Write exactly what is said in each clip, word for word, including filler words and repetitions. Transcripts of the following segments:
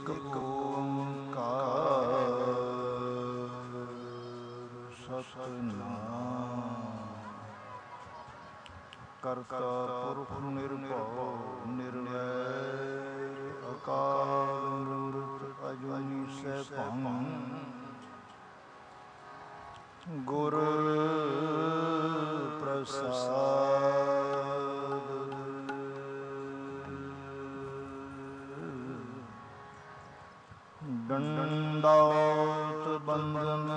ਇੱਕ ਓੰਕਾਰ ਸਤਿਨਾਮ ਕਰਤਾ ਪੁਰਖ ਨਿਰਭਉ ਨਿਰਵੈਰ ਅਕਾਲ ਮੂਰਤ ਅਜੂਨੀ ਸੈਭੰ ਗੁਰ ਪ੍ਰਸਾਦ ਦੰਡਾਉਤ ਬੰਦਨ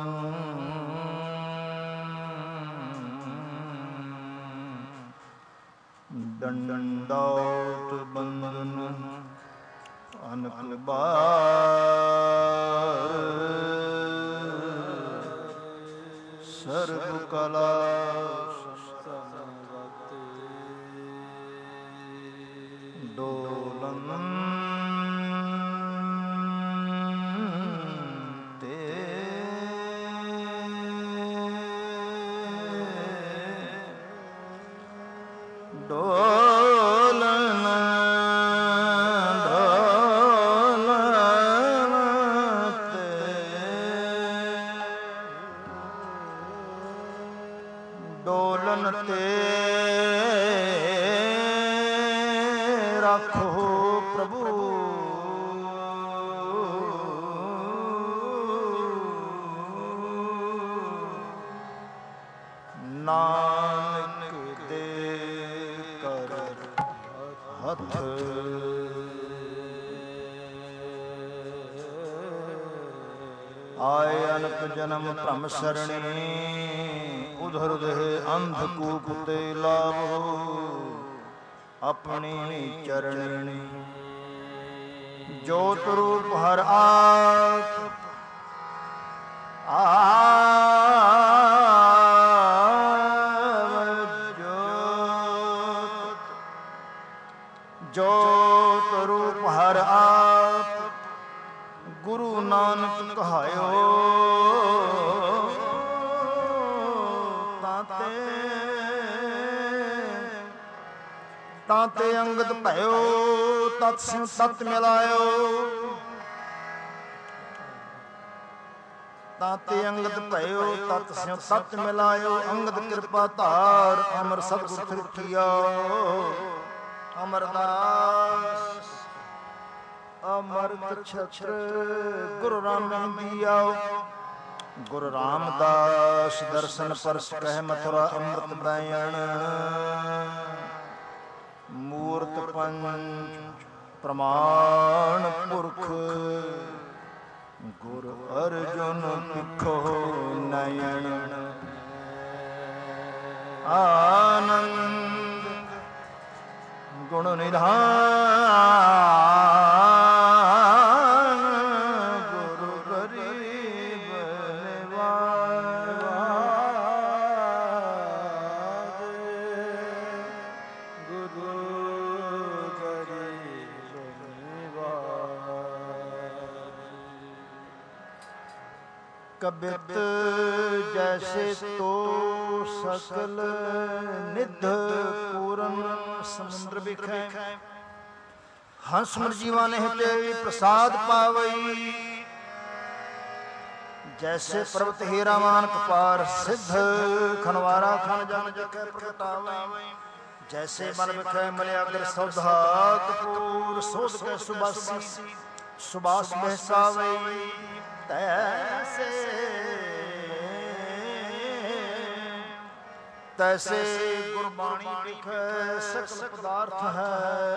ਦੰਡਾਉਤ ਬੰਦਨ ਅਨਕ ਬਾਰ ਸਰਬ ਕਲਾ ਡੋਲਨ ਜਨਮ ਭ੍ਰਮ ਸਰਣੀ ਉਧਰ ਦੇ ਅੰਧ ਕੂਪ ਤੇ ਲਾਵੋ ਆਪਣੀ ਚਰਣੀ ਜੋਤ ਰੂਪ ਹਰ ਆਪ ਜੋਤ ਜੋਤ ਰੂਪ ਹਰ ਆਪ ਗੁਰੂ ਨਾਨਕ ਕਹਾਇਓ ਤਾਂਤੇ ਅੰਗਦ ਭਇਓ ਤਤ ਸਿਉ ਤਤ ਮਿਲਾਇਓ ਤਾਂਤੇ ਅੰਗਦ ਭਇਓ ਤਤ ਸਿਉ ਤਤ ਮਿਲਾਇਓ ਅੰਗਦ ਕਿਰਪਾ ਧਾਰ ਅਮਰ ਸਤਿਗੁਰ ਤ੍ਰਿਖਿਆ ਅਮਰਦਾਸ ਅਮਰਤ ਛਤਰ ਗੁਰੂ ਰਾਮਿੰਦੀਆ ਗੁਰੂ ਰਾਮਦਾਸ ਦਰਸ਼ਨ ਪਰਸ ਕਹਿ ਮਥੁਰਾ ਅੰਮ੍ਰਿਤ ਬੈਣ ਮੂਰਤ ਪੰਚ ਪ੍ਰਮਾਣ ਪੁਰਖ ਗੁਰ ਅਰਜੁਨ ਤਿਖੋ ਨਯਨ ਆਨੰਦ ਗੁਣ ਨਿਧਾਨ ਗੁਰੂ ਗਰੀਬ ਨਿਵਾਜ ਗੁਰੂ ਕਬਿਤ ਜੈਸੇ ਤੋ ਸਕਲ ਨਿਧ ਪੂਰਨ ਸਮੁੰਦਰ ਵਿਖੈ ਹੰਸ ਮਰ ਜੀਵਾ ਨੇ ਤੇ ਪ੍ਰਸਾਦ ਪਾਵਈ ਜੈਸੇ ਪਰਵਤ ਹੀਰਾਵਾਨ ਕਪਾਰ ਸਿੱਧ ਖਨਵਾਰਾ ਖਨ ਜਨ ਜਕੈ ਪ੍ਰਗਟਾਵਈ ਜੈਸੇ ਮਨ ਵਿਖੈ ਮਲਿਆਗਰ ਸੌਧਾ ਕਪੂਰ ਸੋਧ ਕੇ ਸੁਬਾਸੀ ਸੁਬਾਸ ਬਹਿਸਾਵਈ ਤੈਸੇ ਤੈਸੇ ਗੁਰਬਾਣੀ ਲਿਖੈ ਸਕਲ ਪਦਾਰਥ ਹੈ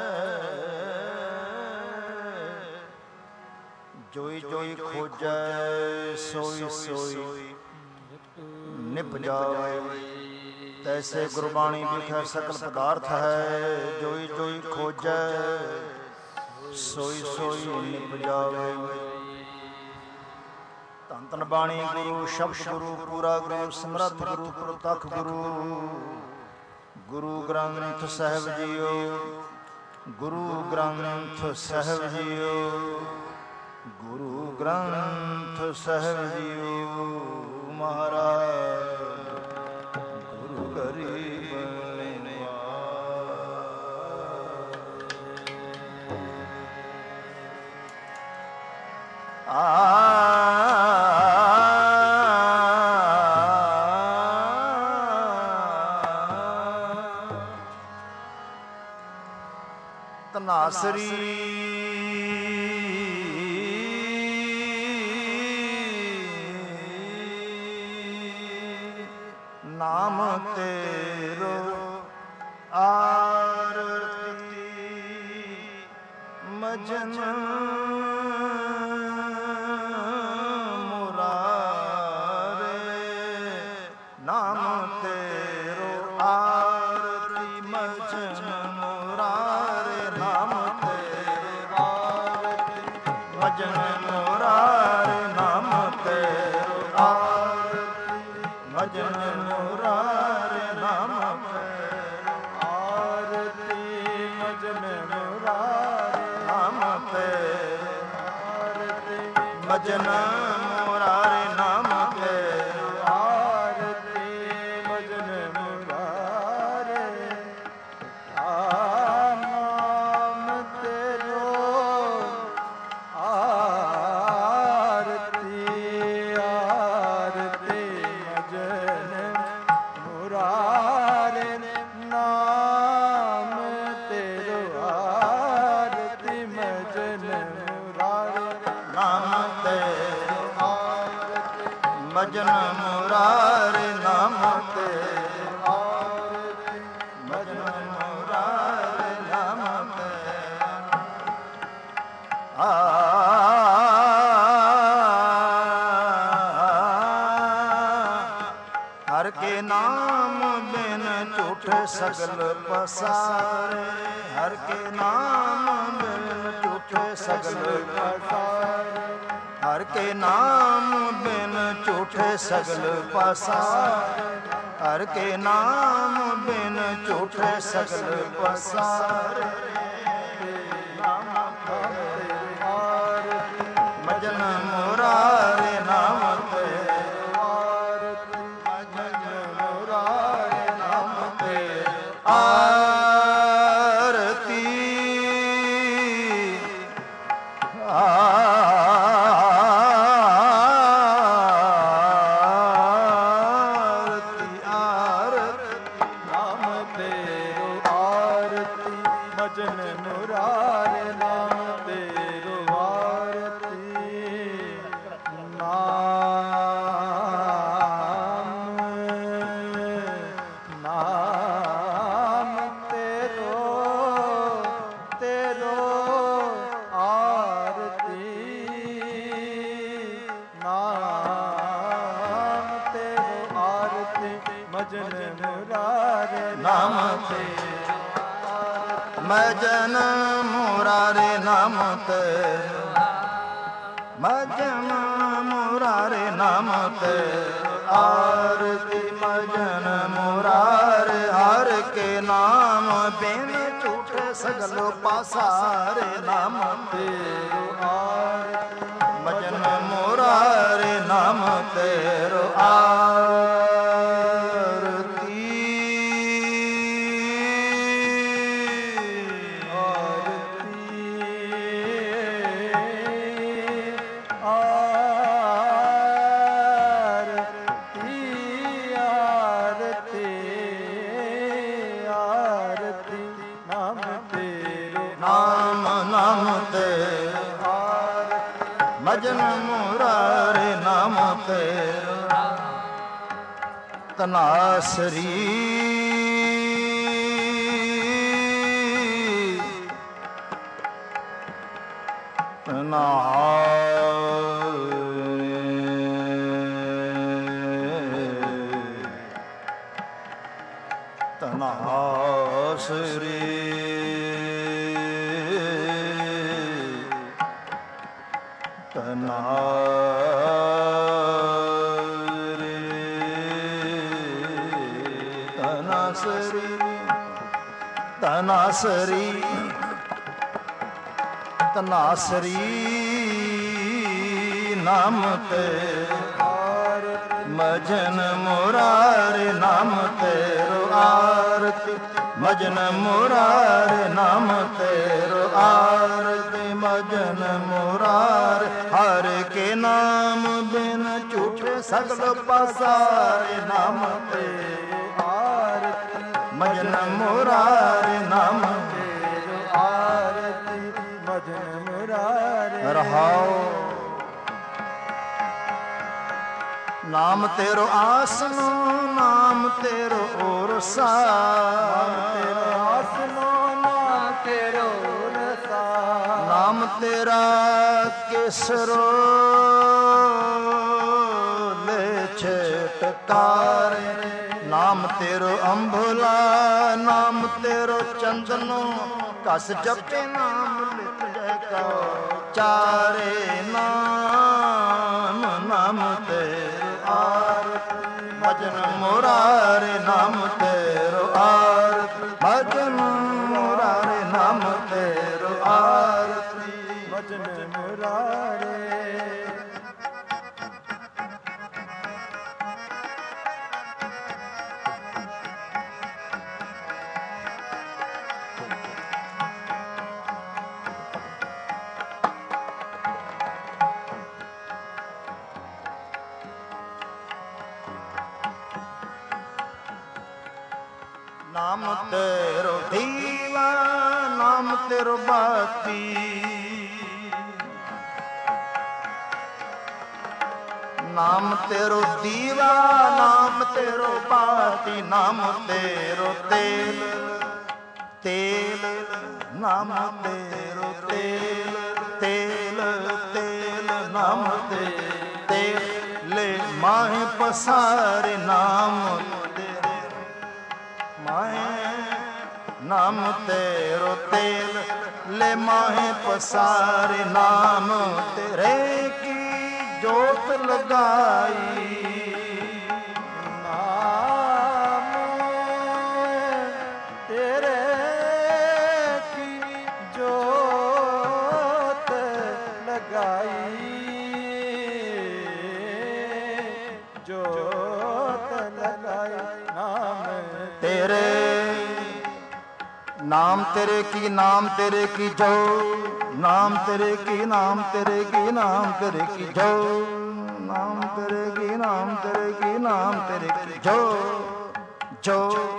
ਜੋਈ ਜੋਈ ਖੋਜੈ ਸੋਈ ਸੋਈ ਨਿਭ ਜਾਵੇ ਤੈਸੇ ਗੁਰਬਾਣੀ ਲਿਖੈ ਸਕਲ ਪਦਾਰਥ ਹੈ ਜੋਈ ਜੋਈ ਖੋਜੈ ਸੋਈ ਸੋਈ ਨਿਭ ਜਾਵੇ ਧੰਨ ਧੰਨ ਬਾਣੀ ਗੁਰੂ ਸ਼ਬਦ ਗੁਰੂ ਪੂਰਾ ਗੁਰੂ ਸਮਰੱਥ ਗੁਰੂ ਪ੍ਰਤੱਖ ਗੁਰੂ ਗੁਰੂ ਗ੍ਰੰਥ ਸਾਹਿਬ ਜੀਓ ਗੁਰੂ ਗ੍ਰੰਥ ਸਾਹਿਬ ਜੀਓ ਗੁਰੂ ਗ੍ਰੰਥ ਸਾਹਿਬ ਜੀਓ ਮਹਾਰਾਜ ਗੁਰੂ ਗਰੀਬ ਨਿਵਾਜ ਤਨਾਸਰੀ ਨਾਮ ਤੇਰੋ ਆਰਤੀ ਮਜਨ ਮੁਰਾਰੇ ਨਾਮ ਤੇਰੋ ਆਰਤੀ ਮਜਨ ਮੁਰਾਰੇ ਨਾਮ ਤੇਰੋ ਆਰਤੀ ਮਜਨ ਮੁਰਾਰੇ ਨਾਮ ਤੇਰੋ ਆਰਤੀ ਮਜਨ ਮੁਰਾਰੇ ਨਾਮ ਤੇਰੋ ਆਰਤੀ ਮਜਨ ਮੁਰਾਰੇ ਨਾਮ ਤੇਰੋ ਆਰਤੀ ਮਜਨ ਮੁਰਾਰੇ ਨਾਮ ਤੇਰੋ ਆਰਤੀ ਮਜਨ ਮੁਰਾਰੇ ਨਾਮ ਤੇਰੋ ਆਰਤੀ ਆਰਤੀ ਮਜਨ ਮੁਰਾਰੇ ਨਾਮ ਤੇਰੋ ਆਰਤੀ ਮਜਨ ਮੁਰਾਰੇ ਨਾਮ ਤੇਰੋ ਆਰਤੀ ਮਜਨ ਮੁਰਾਰੇ ਨਾਮ ਤੇਰੋ ਆਰਤੀ ਮਜਨ ਮੁਰਾਰੇ ਨਾਮ ਤੇਰੋ ਆ ਹਰ ਕੇ ਨਾਮ ਬਿਨ ਝੂਠ ਸਗਲ ਪਸਾਰੇ ਹਰ ਕੇ ਨਾਮ ਬਿਨ ਝੂਠ ਸਗਲ ਪਸਾਰੇ ਹਰ ਕੇ ਨਾਮ ਬਿਨ ਝੂਠ ਸਗਲ ਪਸਾਰੇ ਹਰ ਕੇ ਨਾਮ ਬਿਨ ਝੂਠ ਸਗਲ ਪਸਾਰੇ ਨਾਮ ਤੇਰੇ ਆਰਤੀ ਮਜਨ ਮੁਰਾਰੇ ਨਾਮ ਤੇਰੇ ਆਰਤੀ ਮਜਨ ਮੁਰਾਰੇ ਨਾਮ ਤੇਰੇ ਆਰਤੀ ਆਰਤੀ ਆਰਤੀ ਨਾਮ ਤੇਰੇ ਆਰਤੀ ਮਜਨ ਮੁਰਾਰੇ ਨਾਮ ਤੇਰੇ ਆਰਤੀ ਨਾਮ ਨਾਮ ਤੇਰੋ ਤੇਰੋ ਆਰਤੀ ਨਾਮ ਤੇਰੋ ਆਰਤੀ ਮਜਨ ਮੁਰਾਰੇ ਨਾਮ ਤੇਰੋ ਮਜਨ ਮੁਰਾਰੇ ਨਾਮ ਤੇਰੋ ਮਜਨ ਮੁਰਾਰੇ ਨਾਮ ਤੇਰੋ ਆਰਤੀ ਮਜਨ ਮੁਰਾਰੇ ਹਰ ਕੇ ਨਾਮ ਬਿਨ ਝੂਠ ਸਗਲ ਪਾਸਾਰੇ ਨਾਮ ਤੇਰੋ ਆਰਤੀ ਮਜਨ ਮੁਰਾਰੇ ਨਾਮ ਤੇਰੋ ਆਰਤੀ ਆਰਤੀ ਆਰਤੀ ਆਰਤੀ ਨਾਮ ਤੇਰੇ ਨਾਮ ਨਾਮ ਤੇਰੇ ਆਰਤੀ ਮਜਨ ਮੁਰਾਰੇ ਨਾਮ ਤੇਰੇ ਤਨਾਸਰੀ ਤਨਾ ਤਨਾਸਰੀ ਤਨਾਸਰੀ ਤਨਾਸਰੀ ਤਨਾਸਰੀ ਤਨਾਸਰੀ ਨਾਮ ਤੇਰੇ ਮਜਨ ਮੁਰਾਰੇ ਨਾਮ ਤੇਰੋ ਆਰਤੀ ਮਜਨ ਮੁਰਾਰੇ ਨਾਮ ਤੇਰੋ ਆਰਤੀ ਮਜਨ ਮੁਰਾਰੇ ਹਰ ਕੇ ਨਾਮ ਬਿਨ ਝੂਠੇ ਸਗਲ ਪਸਾਰੇ ਨਾਮ ਤੇਰੋ ਆਰਤੀ ਮਜਨ ਮੁਰਾਰੇ ਨਾਮ ਤੇਰੋ ਆਰਤੀ ਰਹਾਓ। ਨਾਮ ਤੇਰੋ ਆਸਨੋ ਨਾਮ ਤੇਰੋ ਉਰਸਾ, ਨਾਮ ਤੇਰਾ ਆਸਨੋ ਨਾਮ ਤੇਰੋ ਉਰਸਾ, ਨਾਮ ਤੇਰਾ ਕੇਸਰੋ ਲੈ ਛਟਕਾਰੇ, ਨਾਮ ਤੇਰੋ ਅੰਭਲਾ ਨਾਮ ਤੇਰੋ ਚੰਦਨੋ, ਕਸ ਜਪੇ ਨਾਮ ਲਿਖ ਜੈ ਕਾ ਚਾਰੇ, ਨਾਮ ਨਾਮ ਤੇਰੋ ਆਰਤ ਭਜਨ ਮੁਰਾਰੇ, ਨਾਮ ਤੇਰੋ ਆਰਤ ਭਜਨ ਮੁਰਾਰੇ, ਨਾਮ ਤੇਰੋ ਆਰਤ ਭਜਨ ਮੁਰਾਰੇ। ਨਾਮ ਤੇਰੋ ਦੀਵਾ ਨਾਮ ਤੇਰੋ ਬਾਤੀ, ਨਾਮ ਤੇਰੋ ਦੀਵਾ ਨਾਮ ਤੇਰੋ ਬਾਤੀ, ਨਾਮ ਤੇਰੋ ਤੇਲ ਤੇਲ, ਨਾਮ ਤੇਰੋ ਤੇਲ ਤੇਲ ਤੇਲ, ਨਾਮ ਤੇ ਤੇਲ ਲੈ ਮਾਹੇ ਪਸਾਰੇ, ਨਾਮ ਤੇਰੇ ਮਾਹੇ, ਨਾਮ ਤੇਰੋ ਤੇਲ ਲੈ ਮਾਹੇ ਪਸਾਰੇ, ਨਾਮ ਤੇਰੇ ਕੀ ਜੋਤ ਲਗਾਈ, ਨਾਮ ਤੇਰੇ ਕੀ ਜੋਤ ਲਗਾਈ, ਜੋਤ ਲਗਾਈ, ਨਾਮ ਤੇਰੇ ਨਾਮ ਤੇਰੇ ਕੀ ਨਾਮ ਤੇਰੇ ਕੀ ਜੋ, ਨਾਮ ਤੇਰੇ ਕੀ ਨਾਮ ਤੇਰੇ ਕੀ ਨਾਮ ਤੇਰੇ ਕੀ ਜੋ, ਨਾਮ ਤੇਰੇ ਕੀ ਨਾਮ ਤੇਰੇ ਕੀ ਨਾਮ ਤੇਰੇ ਕੀ ਜੋ, ਜੋ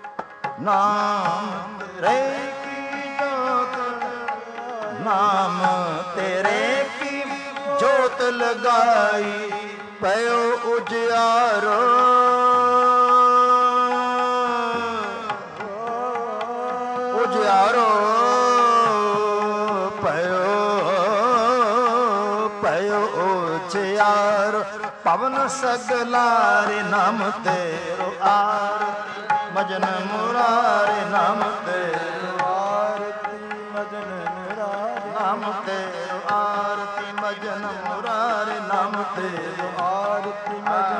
ਨਾਮ ਤੇਰੇ ਕੀ ਜੋਤ, ਨਾਮ ਤੇਰੇ ਕੀ ਜੋਤ ਲਗਾਈ, ਪਇਓ ਉਜਿਆਰੋ ਉਜਿਆਰੋ, ਪਇਓ ਪਇਓ ਉਜਿਆਰੋ, ਪਵਨ ਸਗਲਾਰੇ, ਨਾਮ ਤੇਰੋ ਆਰਤੀ ਭਜਨ ਮੁਰਾਰੇ, ਨਾਮ ਤੇਰੋ ਆਰਤੀ ਭਜਨ ਮੁਰਾਰੇ, ਨਾਮ ਤੇਰੋ ਆਰਤੀ ਭਜਨ ਮੁਰਾਰੇ, ਨਾਮ ਤੇਰੋ ਆਰਤੀ ਭਜਨ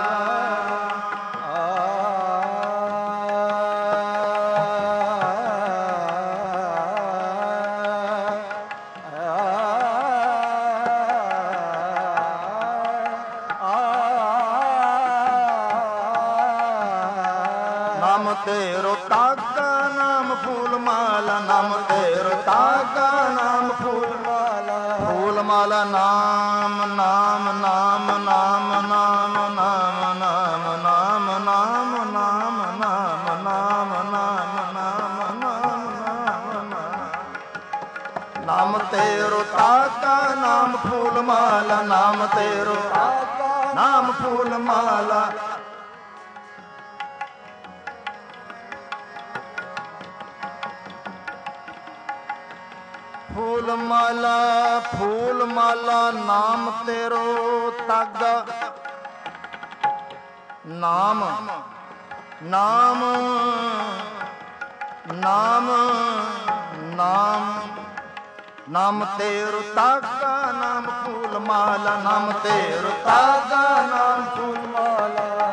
ਨਾਮ ਤੇਰੋ ਤਾਗਾ ਨਾਮ ਫੂਲ ਮਾਲਾ, ਨਾਮ ਤੇਰੋ ਤਾਗਾ ਨਾਮ ਫੂਲ ਮਾਲਾ, ਫੂਲ ਮਾਲਾ ਨਾਮ ਨਾਮ ਨਾਮ ਨਾਮ ਨਾਮ ਨਾਮ ਨਾਮ ਨਾਮ ਨਾਮ ਨਾਮ ਨਾਮ ਨਾਮ ਨਾਮ ਨਾਮ ਨਾਮ, ਨਾਮ ਤੇਰੋ ਤਾਗਾ ਨਾਮ ਫੂਲ ਮਾਲਾ, ਨਾਮ ਤੇਰੋ ਨਾਮ ਫੂਲ ਮਾਲਾ, ਫੂਲ ਮਾਲਾ ਫੂਲ ਮਾਲਾ, ਨਾਮ ਤੇਰੋ ਤਾਗਾ, ਨਾਮ ਨਾਮ ਨਾਮ ਨਾਮ ਨਾਮ ਤੇਰੋ ਤਾਗਾ ਨਾਮ ਫੂਲ ਮਾਲਾ, ਨਾਮ ਤੇਰੋ ਤਾਗਾ ਨਾਮ ਫੂਲ ਮਾਲਾ,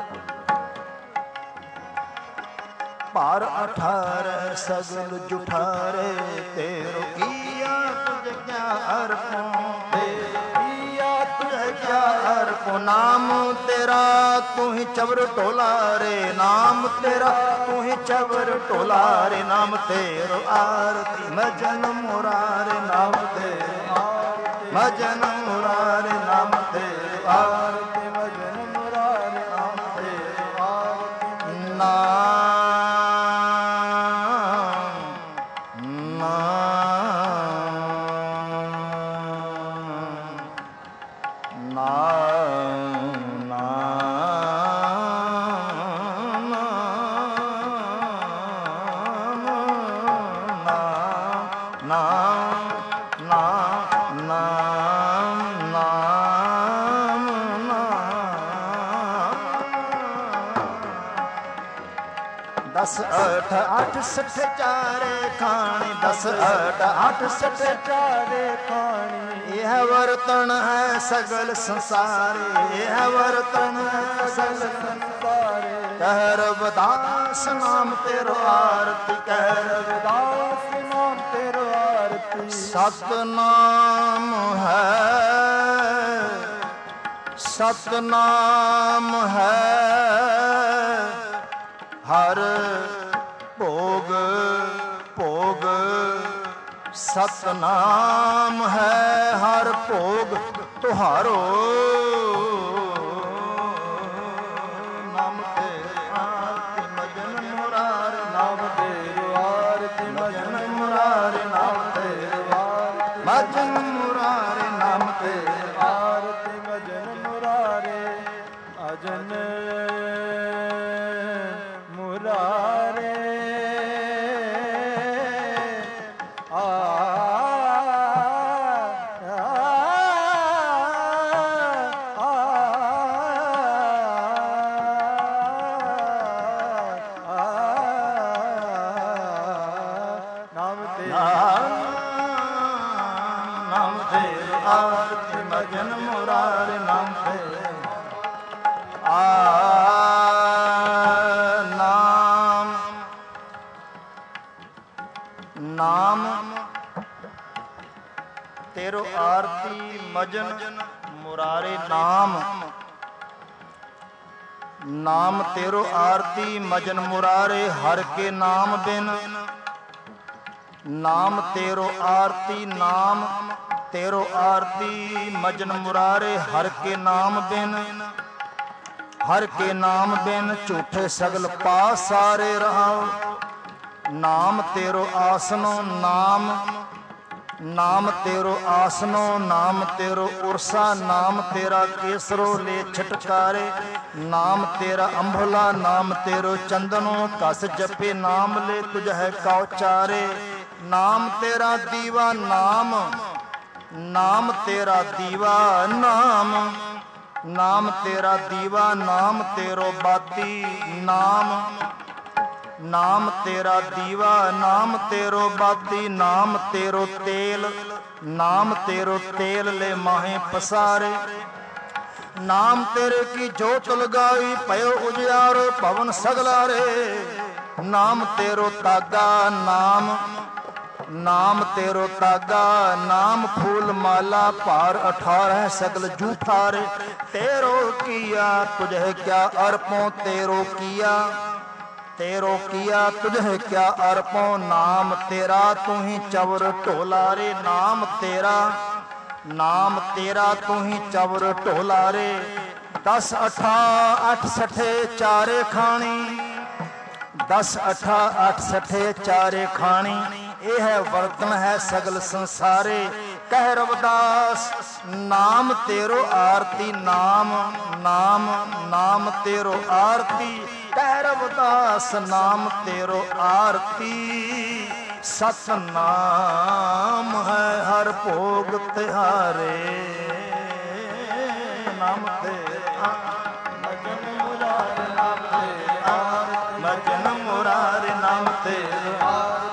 ਭਾਰ ਅਠਾਰੈ ਸਗਲ ਜੁਠਾਰੇ, ਤੇਰੋ ਕੀਆ ਤੁਝ ਕਿਆ ਅਰਪੋ, ਕੀਆ ਤੁਝ ਕਿਆ ਅਰਪੋ, ਨਾਮ ਤੇਰਾ ਤੂੰ ਹੀ ਚਵਰ ਢੋਲਾਰੇ, ਨਾਮ ਤੇਰਾ ਤੂੰ ਹੀ ਚਵਰ ਢੋਲਾਰੇ, ਨਾਮ ਤੇਰੋ ਆਰਤੀ ਭਜਨ ਮੁਰਾਰੇ, ਨਾਮ ਤੇਰੋ ਆਰਤੀ ਭਜਨ ਮੁਰਾਰੇ, ਨਾਮ ਤੇਰੋ ਆਰਤੀ ਭਜਨ ਮੁਰਾਰੇ, ਨਾਮ ਤੇਰੋ ਆਰਤੀ ਨਾਮ ਨਾਮ ਦਸ ਅਠ ਅੱਠ ਸੱਠ ਚਾਰੇ ਖਾਣੀ, ਦਸ ਅਠ ਅੱਠ ਸੱਠ ਚਾਰੇ ਖਾਣੀ। ਇਹ ਵਰਤਨ ਹੈ ਸਗਲ ਸੰਸਾਰੇ, ਇਹ ਵਰਤਨ ਹੈ ਸਗਲ ਸੰਸਾਰੇ। ਕਹਿ ਰਵਿਦਾਸ ਨਾਮ ਤੇਰੋ ਆਰਤੀ, ਕਹਿ ਰਵਿਦਾਸ ਨਾਮ ਤੇਰੋ ਆਰਤੀ। ਸਤਨਾਮ ਹੈ, ਸਤਨਾਮ ਹੈ ਹਰ ਭੋਗ ਭੋਗ, ਸਤਨਾਮ ਹੈ ਹਰ ਭੋਗ ਤੁਹਾਰੋ। ਨਾਮ ਤੇਰੇ ਆਰਤੀ ਮਜਨ ਮੁਰਾਰੇ, ਨਾਮ ਤੇਰੇ ਆਰਤੀ ਮਜਨ ਮੁਰਾਰੇ, ਨਾਮ ਤੇਰੇ ਆਰਤੀ ਮਜਨ ਮੁਰਾਰੇ, ਨਾਮ ਤੇਰੇ ਆਰਤੀ ਮਜਨ ਮੁਰਾਰੇ। ਅਜਨ ਮੁਰਾਰੇ ਮਜਨ ਮੁਰਾਰੇ, ਨਾਮ ਤੇਰੇ ਆ ਨਾਮ ਨਾਮ ਤੇਰੋ ਆਰਤੀ ਮਜਨ ਮੁਰਾਰੇ। ਨਾਮ ਨਾਮ ਤੇਰੋ ਆਰਤੀ ਮਜਨ ਮੁਰਾਰੇ, ਹਰ ਕੇ ਨਾਮ ਬਿਨ ਨਾਮ ਤੇਰੋ ਆਰਤੀ, ਨਾਮ ਤੇਰੋ ਆਰਤੀ ਮਜਨ ਮੁਰਾਰੇ, ਹਰ ਕੇ ਨਾਮ ਬਿਨ ਹਰ ਕੇ ਨਾਮ ਬਿਨ ਝੂਠੇ ਸਗਲ ਪਾਸ ਸਾਰੇ ਰਹਾਓ। ਨਾਮ ਤੇਰੋ ਆਸਨੋ, ਨਾਮ ਨਾਮ ਤੇਰੋ ਆਸਨੋ, ਨਾਮ ਤੇਰੋ ਉਰਸਾ, ਨਾਮ ਤੇਰਾ ਕੇਸਰੋ ਲੈ ਛਟਕਾਰੇ, ਨਾਮ ਤੇਰਾ ਅੰਭਲਾ, ਨਾਮ ਤੇਰੋ ਚੰਦਨੋ ਕਸ ਜਪੇ, ਨਾਮ ਲੈ ਤੁਝ ਹੈ ਕਉ ਚਾਰੇ। ਨਾਮ ਤੇਰਾ ਦੀਵਾ, ਨਾਮ ਨਾਮ ਤੇਰਾ ਦੀਵਾ, ਨਾਮ ਨਾਮ ਤੇਰਾ ਦੀਵਾ, ਨਾਮ ਤੇਰੋ ਬਾਤੀ, ਨਾਮ ਨਾਮ ਤੇਰਾ ਦੀਵਾ, ਨਾਮ ਤੇਰੋ ਬਾਤੀ, ਨਾਮ ਤੇਰੋ ਤੇਲ, ਨਾਮ ਤੇਰੋ ਤੇਲ ਲੈ ਮਾਹੇ ਪਸਾਰੇ। ਨਾਮ ਤੇਰੇ ਕੀ ਜੋਤ ਲਗਾਈ ਪਇਓ ਉਜਿਆਰੋ ਭਵਨ ਸਗਲਾਰੇ। ਨਾਮ ਤੇਰੋ ਤਾਗਾ, ਨਾਮ ਨਾਮ ਤੇਰੋ ਤਾਗਾ, ਨਾਮ ਫੂਲ ਮਾਲਾ ਭਾਰ ਅਠਾਰह ਸਗਲ ਜੂਠਾਰੇ। ਤੇਰੋ ਕੀਆ ਤੁਝੇ ਕਿਆ ਅਰਪੋ, ਤੇਰੋ ਕੀਆ ਤੇਰੋ ਕੀਆ ਤੁਝੇ ਕਿਆ ਅਰਪੋ। ਨਾਮ ਤੇਰਾ ਤੂੰ ਹੀ ਚਵਰ ਢੋਲਾਰੇ, ਨਾਮ ਤੇਰਾ ਨਾਮ ਤੇਰਾ ਤੂੰ ਹੀ ਚਵਰ ਢੋਲਾਰੇ। ਦਸ ਅਠਾ ਅੱਠ ਸਠੇ ਚਾਰੇ ਖਾਣੀ, ਦਸ ਅਠਾ ਅੱਠ ਸਠੇ ਚਾਰੇ ਖਾਣੀ। ਇਹ ਹੈ ਵਰਤਨ ਹੈ ਸਗਲ ਸੰਸਾਰੇ। ਕਹਿ ਰਵਿਦਾਸ ਨਾਮ ਤੇਰੋ ਆਰਤੀ, ਨਾਮ ਨਾਮ ਨਾਮ ਤੇਰੋ ਆਰਤੀ। ਕਹਿ ਰਵਿਦਾਸ ਨਾਮ ਤੇਰੋ ਆਰਤੀ। ਸਤਨਾਮ ਹੈ ਹਰ ਭੋਗ ਤਿਹਾਰੇ, ਨਾਮ ਤੇਰਾ ਮਜਨ ਮੁਰਾਰੇ, ਨਾਮ ਤੇਰਾ ਮਜਨ ਮੁਰਾਰੇ, ਨਾਮ ਤੇਰਾ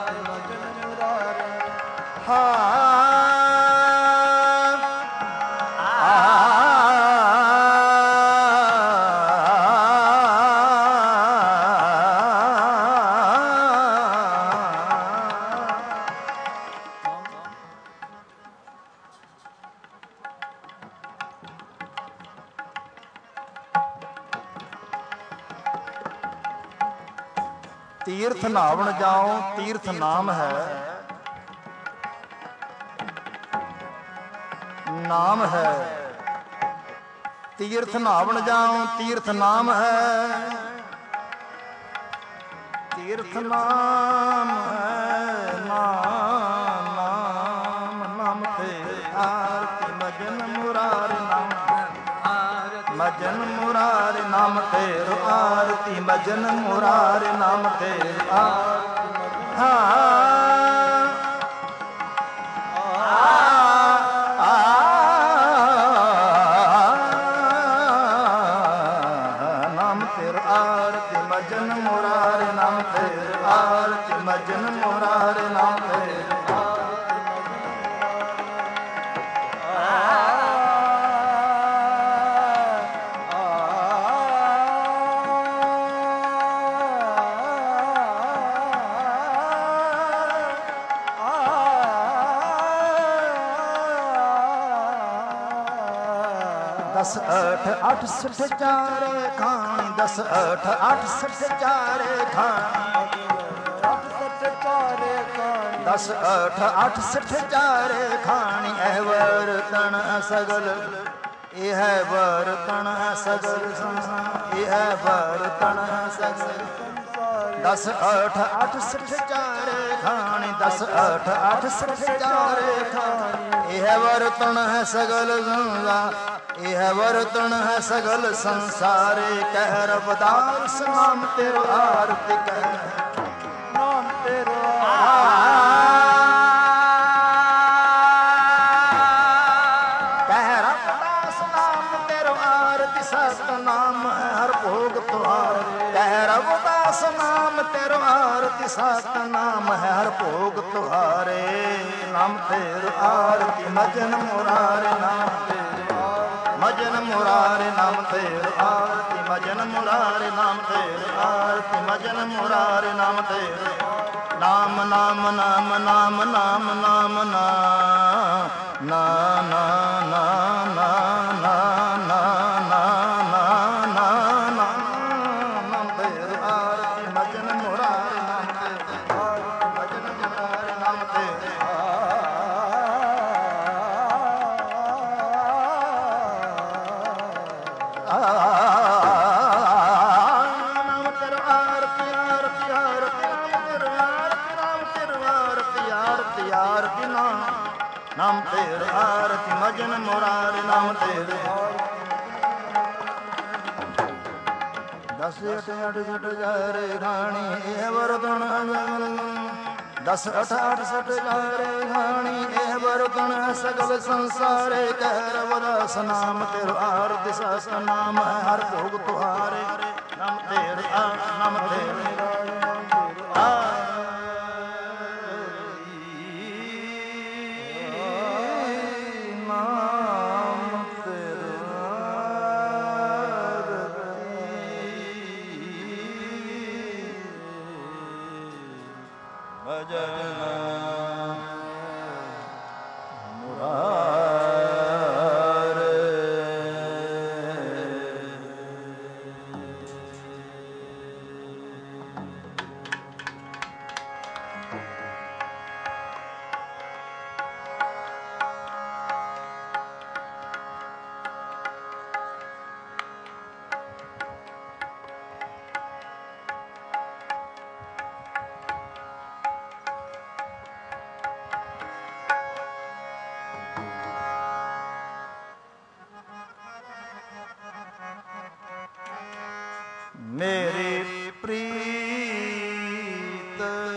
ਤੀਰਥ ਨਾਵਣ ਜਾਓ, ਤੀਰਥ ਨਾਮ ਹੈ, ਨਾਮ ਹੈ। ਤੀਰਥ ਨਾਵਣ ਜਾਓ, ਤੀਰਥ ਨਾਮ ਹੈ, ਤੀਰਥ ਨਾਮ ਹੈ। ਨਾਮ ਨਾਮ ਨਾਮ ਤੇ ਆਰਤੀ ਮਜਨ ਮੁਰਾਰੇ, ਨਾਮ ਮਜਨ ਮੁਰਾਰੇ, ਨਾਮ ਤੇਰੋ ਆਰਤੀ ਮਜਨ ਮੁਰਾਰੇ, ਨਾਮ ਤੇਰੋ ਆਰਤੀ। ਹਾਂ ਨਾਮ ਤੇਰੋ ਆਰਤੀ ਮਜਨ ਮੁਰਾਰੇ, ਨਾਮ ਮਜਨ ਮੁਰਾਰੇ ਨਾਮ ਤੇਰੇ ਦਸ ਅਠ ਅੱਠ ਸਠ ਚਾਰੇ ਖਾਣੀ ਦਸ ਅਠ ਅੱਠ ਸਠ ਚਾਰੇ ਖਾਣੀ ਦਸ ਅਠ ਅੱਠ ਸਠ ਚਾਰੇ ਖਾਣੀ ਇਹ ਵਰਤਨ ਸਗਲ ਇਹ ਹੈ ਵਰਤਨ ਸਗਲ ਇਹ ਹੈ ਵਰਤਨ ਸਗਲ ਦਸ ਅਠ ਅੱਠ ਸਠ ਚਾਰੇ ਖਾਣੀ ਦਸ ਅਠ ਅੱਠ ਸਠ ਚਾਰੇ ਖਾਣੀ ਇਹ ਵਰਤਨ ਹੈ ਸਗਲ ਸੰਸਾਰ ਇਹ ਵਰਤਨ ਹੈ ਸਗਲ ਸੰਸਾਰੇ ਕਹਿ ਰਬਦਾਸ ਨਾਮ ਤੇਰੋ ਆਰਤੀ ਕਹਿ ਨਾਮ ਤੇਰੋ ਕਹਿ ਰਬਦਾਸ ਨਾਮ ਤੇਰੋ ਆਰਤੀ ਸਤਨਾਮ ਹਰ ਭੋਗ ਤੁਹਾਰੇ ਕਹਿ ਰਬਦਾਸ ਨਾਮ ਤੇਰੋ ਆਰਤੀ ਸਤਨਾਮ ਹਰ ਭੋਗ ਤੁਹਾਰੇ ਨਾਮ ਤੇਰੋ ਆਰਤੀ ਮਜਨ ਮੁਰਾਰੇ ਨਾਮ ਤੇਰੇ ਮਜਨ ਮੁਰਾਰੇ ਨਾਮ ਤੇਰੇ ਆਰਤੀ ਮਜਨ ਮੁਰਾਰੇ ਨਾਮ ਤੇਰੇ ਆਰਤੀ ਮਜਨ ਮੁਰਾਰੇ ਨਾਮ ਤੇਰੇ ਨਾਮ ਨਾਮ ਨਾਮ ਨਾਮ ਨਾਮ ਨਾਮ ਨਾ ਨਾ ਨਾ ਨਾ ਨਾ ਨਾ ਨਾ ਨਾ ਨਾ ਨਾਮ ਤੇਰੇ ਆਰਤੀ ਮਜਨ ਮੁਰਾਰੇ ਨਾਮ ਤੇਰੇ ਮਜਨ ਮੁਰਾਰੇ ਨਾਮ ਤੇਰੇ ਨਾਮ ਤੇਰੇ ਆਰਤੀ ਮਜਨ ਮੁਰਾਰੇ ਨਾਮ ਤੇਰੇ ਦਸ ਅਠ ਅਠ ਸਠ ਚਾਰੇ ਖਾਣੀ ਇਹ ਵਰਤਨ ਦਸ ਅਠ ਅਠ ਸਠ ਚਾਰੇ ਖਾਣੀ ਇਹ ਵਰਤਨ ਸਗਲ ਸੰਸਾਰੇ ਕਹਿ ਰਬਦਾਸ ਨਾਮ ਤੇਰੇ ਆਰਤੀ ਸਸ ਨਾਮ ਹਰ ਭੋਗ ਤੁਹਾਰੇ ਨਾਮ ਤੇਰੇ ਆ ਨਾਮ ਤੇਰੇ ਆ ਮੇਰੀ ਪ੍ਰੀਤ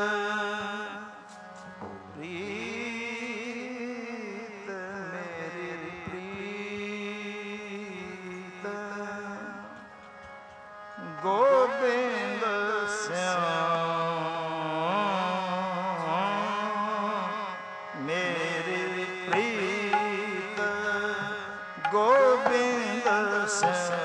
ਪ੍ਰੀਤ ਮੇਰੀ ਪ੍ਰੀਤ ਗੋਬਿੰਦ ਸਿਉ ਮੇਰੀ ਪ੍ਰੀਤ ਗੋਬਿੰਦ ਸਿਉ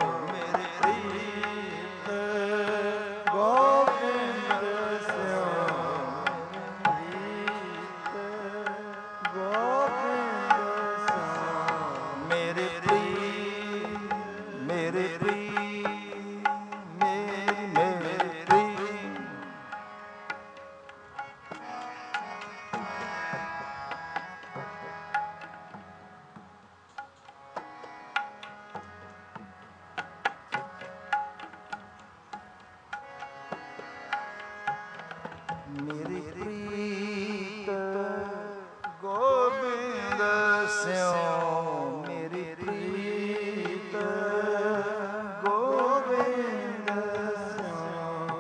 ਮੇਰੀ ਪ੍ਰੀਤ ਗੋਬਿੰਦ ਸਿਉ ਮੇਰੀ ਪ੍ਰੀਤ ਗੋਬਿੰਦ ਸਿਉ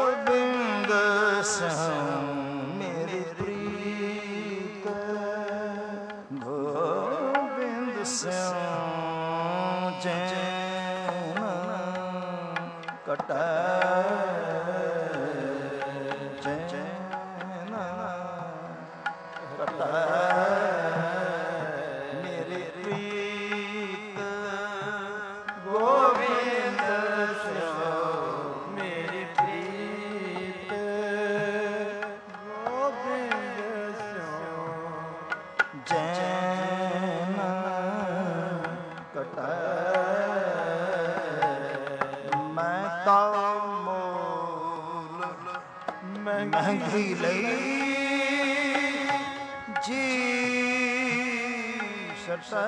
ਗੋਬਿੰਦ ਸਿਉ ਮੇਰੀ ਪ੍ਰੀਤ ਗੋਬਿੰਦ ਸਿਉ ਚੈਨ ਕਟੈ ਚੈਨ ਕਟੈ ਮੇਰੀ ਪ੍ਰੀਤ ਗੋਬਿੰਦ ਸਿਉ ਮੇਰੀ ਪ੍ਰੀਤ ਗੋਬਿੰਦ ਸਿਉ ਚੈਨ ਕਟੈ ਮੈਂ ਤਾਂ ਮੋਲ ਮਹਿੰਗੀ ਲਈ ਜੀ ਸਟੈ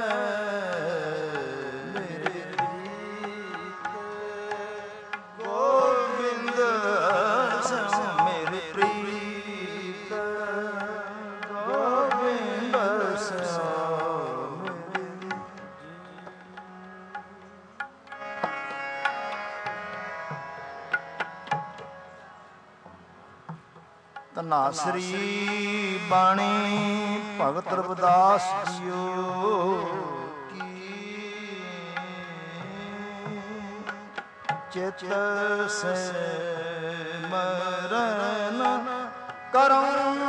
ਮੇਰੇ ਪ੍ਰੀਤ ਗੋਬਿੰਦ ਸਿਉ ਮੇਰੀ ਪ੍ਰੀਤ ਗੋਬਿੰਦ ਸਿਉ ਮੇਰੀ ਧਨਾਸਰੀ ਬਾਣੀ ਭਗਤ ਰਵਿਦਾਸ ਜੀਓ ਕੀ ਚਿਤ ਸਿਮਰਨ ਕਰੋ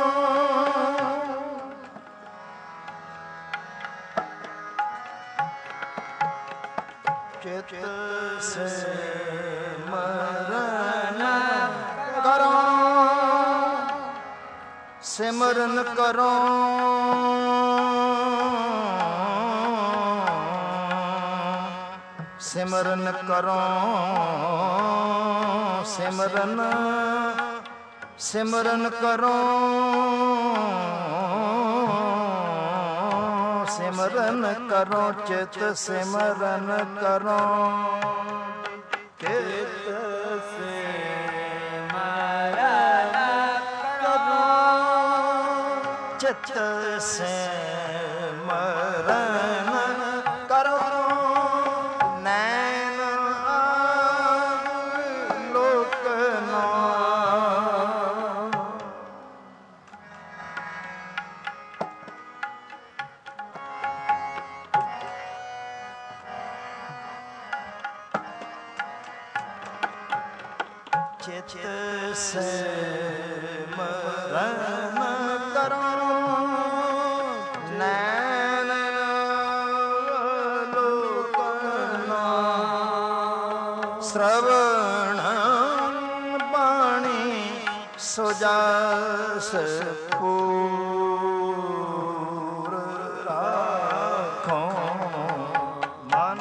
ਚਿਤ ਸਿਮਰਨ ਕਰੋ ਸਿਮਰਨ ਕਰੋ ਸਿਮਰਨ ਕਰੋ ਸਿਮਰਨ ਸਿਮਰਨ ਕਰੋ ਸਿਮਰਨ ਕਰੋ ਚਿਤ ਸਿਮਰਨ ਕਰੋ ਚਿਤ ਚਿਤ ਸਿਮਰਨ ਕਰੋ ਨੈਣ ਲੋਕ ਨਾ ਚਿਤ ਸਿਮਰਨ ਕਰੋ ਨੈਣ ਲੋਕ ਨਾ ਸ਼ਰਵਣ ਬਾਣੀ ਸੋ ਜਸ ਪੂਰ ਰਾਖੋ ਮਨ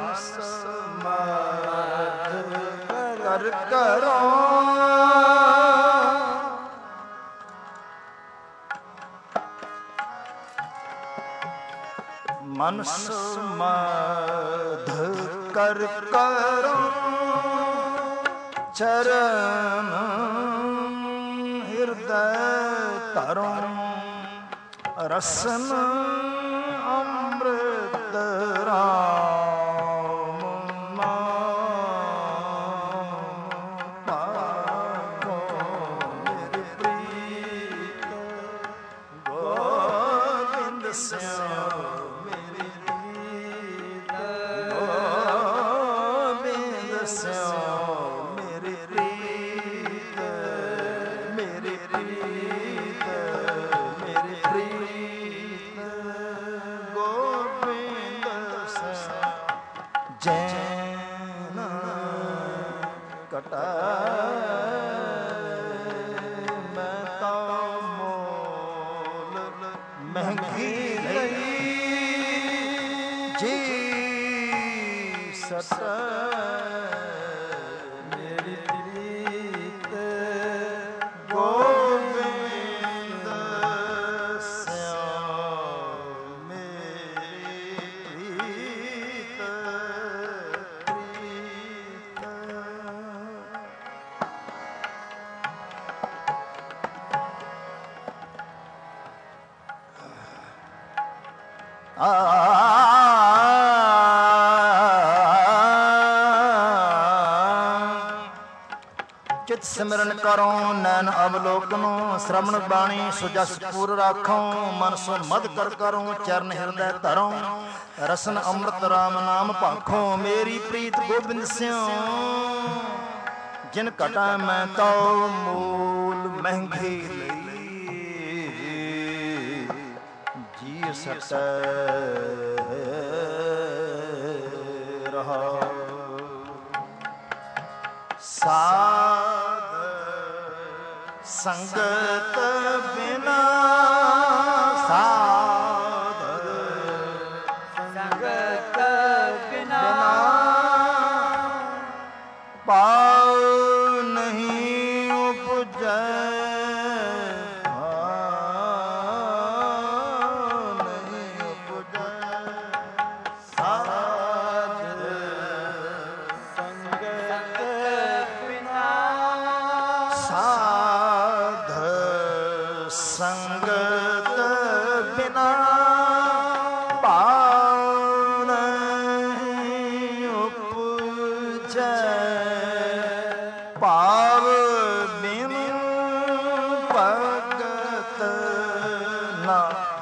ਸਮਾਧ ਕਰ ਕਰੋ ਮਨ ਸਮਾਧ ਕਰ ਕਰੋ ਚਰਨ ਹਿਰਦੈ ਧਰੋ ਰਸਨ ਅੰਮ੍ਰਿਤ ਰਾਮ ਨਾਮ ਪਾਖੋ ਮੇਰੀ ਪ੍ਰੀਤ ਗੋਬਿੰਦ ਸਿਉ ਮੇਰੀ ਪ੍ਰੀਤ ਗੋਬਿੰਦ ਸਿਉ ਮੇਰੀ ਪ੍ਰੀਤ ਮੇਰੀ ਪ੍ਰੀਤ ਮੇਰੀ ਪ੍ਰੀਤ ਗੋਬਿੰਦ ਸਿਉ ਜੈਨ ਕਟੈ ਮੈਂ ਤਾਂ ਮੋਲ ਮਹਿੰਗੀ ਲਈ ਜੀ ਸਤ ਮੇਰੀ ਪ੍ਰੀਤ ਗੋਬਿੰਦ ਸਿਉ ਮੇਰੀ ਪ੍ਰੀਤ ਪ੍ਰੀਤ ਆ ਚਿਤ ਸਿਮਰਨ ਕਰੋ ਨੈਣ ਅਵਲੋਕਨੋ ਸ਼ਰਵਣ ਬਾਣੀ ਸੁਜਸ ਪੂਰ ਰਾਖੋ ਮਨ ਸੋ ਮਦ ਕਰ ਕਰੋ ਚਰਨ ਹਿਰਦੈ ਧਰੋ ਰਸਨ ਅੰਮ੍ਰਿਤ ਰਾਮ ਨਾਮ ਭਾਖੋ ਮੇਰੀ ਪ੍ਰੀਤ ਗੋਬਿੰਦ ਸਿਉ ਜਿਨ ਘਟਾ ਮੈਂ ਤਉ ਮੂਲ ਮਹਿੰਗੀ ਲਈ ਜੀ ਸਟੈ ਰਹਾ ਸਾਧ ਸੰਗਤ ਬਿਨਾ ਸਾਧ ਸੰਗਤ ਬਿਨਾ ਪਾਉ ਨਹੀਂ ਉਪਜੈ ਨਹੀਂ ਉਪਜੈ ਸਾਧ ਸੰਗਤ ਬਿਨਾ ਸਾਧ ਸੰਗਤ ਬਿਨਾ ਭਾਉ ਨਹੀਂ ਉਪਜੈ ਭਾਵ ਬਿਨ ਭਗਤ ਨਾ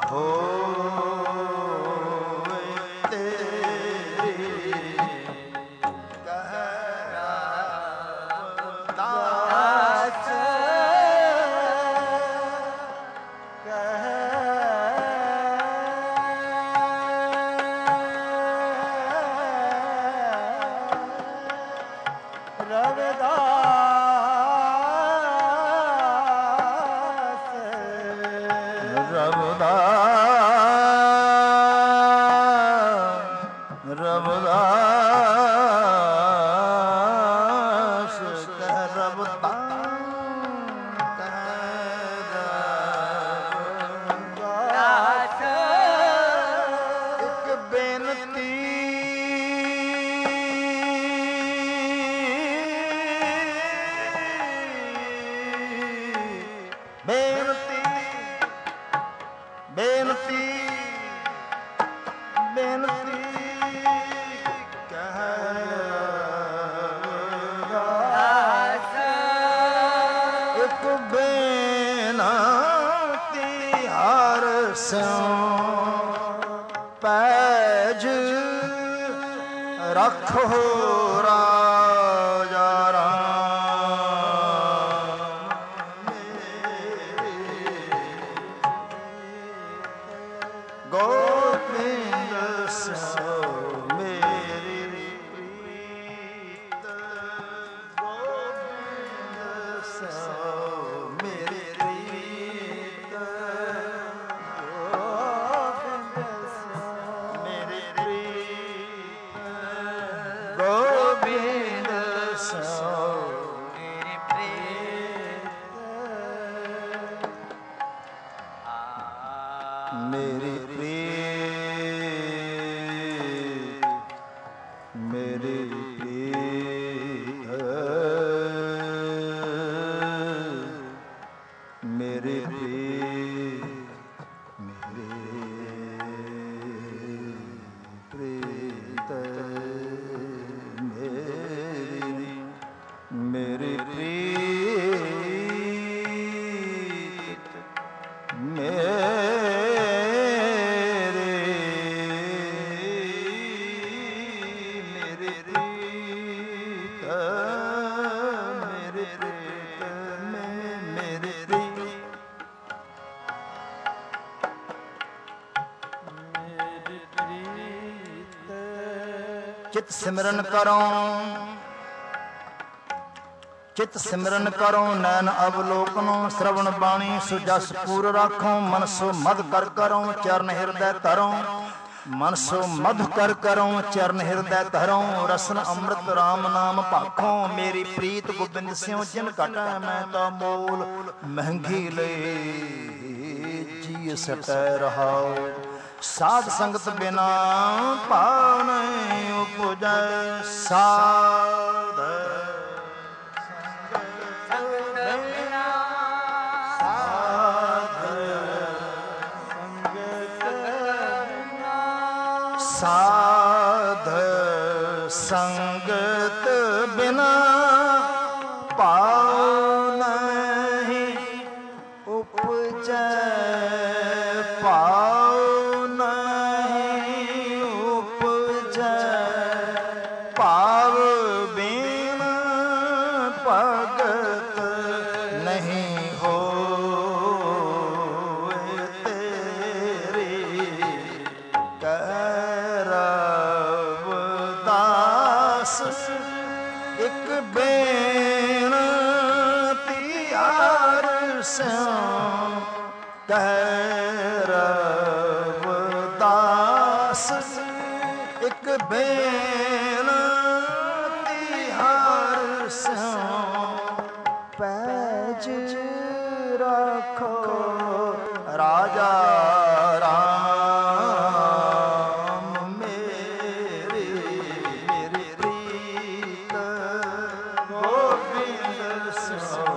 ਹੋਵੇ ਤੇਰੀ ਕਹਿ ਦਾਸ ਕਹਿ ਰਵਿਦਾਸ ਰਵਿਦਾਸ ਰਵਿਦਾਸ ਕਹਿ ਰਵਿਦਾਸ ਦਾਸ ਇੱਕ ਬੇਨਤੀ ਬੇਨਤੀ ਬੇਨਤੀ ਬੇਨਤੀ ਕਹਿ ਦਾਸ ਇੱਕ ਬੇਨਤੀ ਹਰ ਸਿਉ ਪੈਜ ਰੱਖੋ ਰਾਜਾ ਰਾਮ ਗੋਬਿੰਦ ਸਿਉ ਮੇਰੀ ਪ੍ਰੀਤ ਗੋਬਿੰਦ ਸਿਉ ਮੇਰੀ ਪ੍ਰੀਤ ਮੇਰੀ ਪ੍ਰੀਤ ਗੋਬਿੰਦ ਸਿਉ ਮੇਰੀ ਪ੍ਰੀਤ ਮੇਰੀ ਪ੍ਰੀਤ ਮੇਰੀ ਪ੍ਰੀਤ ਮੇਰੀ ਪ੍ਰੀਤ ਮੇਰੀ ਪ੍ਰੀਤ ਮੇਰੀ ਮੇਰੀ ਪ੍ਰੀਤ ਮੇਰੇ ਮੇਰੇ ਪ੍ਰੀਤ ਮੇਰੇ ਪ੍ਰੀਤ ਮੇਰੇ ਪ੍ਰੀਤ ਮੇਰੀ ਪ੍ਰੀਤ ਚਿਤ ਸਿਮਰਨ ਕਰੋ ਚਿਤ ਸਿਮਰਨ ਕਰੋ ਨੈਣ ਅਵਲੋਕਨੋ ਸ਼ਰਵਣ ਬਾਣੀ ਸੁਜਸ ਪੂਰ ਰਾਖੋ ਮਨ ਸੋ ਮਦ ਕਰ ਕਰੋ ਚਰਨ ਹਿਰਦੈ ਧਰੋ ਮਨ ਸੋ ਮਧ ਕਰ ਕਰੋ ਚਰਨ ਹਿਰਦੈ ਧਰੋ ਰਸਨ ਅੰਮ੍ਰਿਤ ਰਾਮ ਨਾਮ ਭਾਖੋ ਮੇਰੀ ਪ੍ਰੀਤ ਗੋਬਿੰਦ ਸਿਉ ਜਿਨ ਘਟੈ ਮੈਂ ਤਾ ਮੂਲ ਮਹਿੰਗੀ ਲਈ ਜੀ ਸਟੈ ਰਹਾਉ ਸਾਧ ਸੰਗਤ ਬਿਨਾ ਭਾਵ ਨਹੀਂ ਉਪਜੈ ਸਾਧ ਸਾਧ ਸੰਗਤ ਬਿਨਾ ਭਾਉ ਨਹੀਂ ਹੋਏ ਤੇਰੀ ਕਹਿ ਰਵਿਦਾਸ ਇੱਕ ਬੇਨਤੀ ਅਰਸੋਂ ਕਹਿ ਰਵਿਦਾਸ ਇੱਕ ਬੇਨਤੀ ਅਰਸੋਂ ਪੈਜ ਰੱਖੋ ਰਾਜਾ ਰਾਮ ਮੇਰੀ ਮੇਰੀ ਪ੍ਰੀਤ ਗੋਬਿੰਦ ਸੋ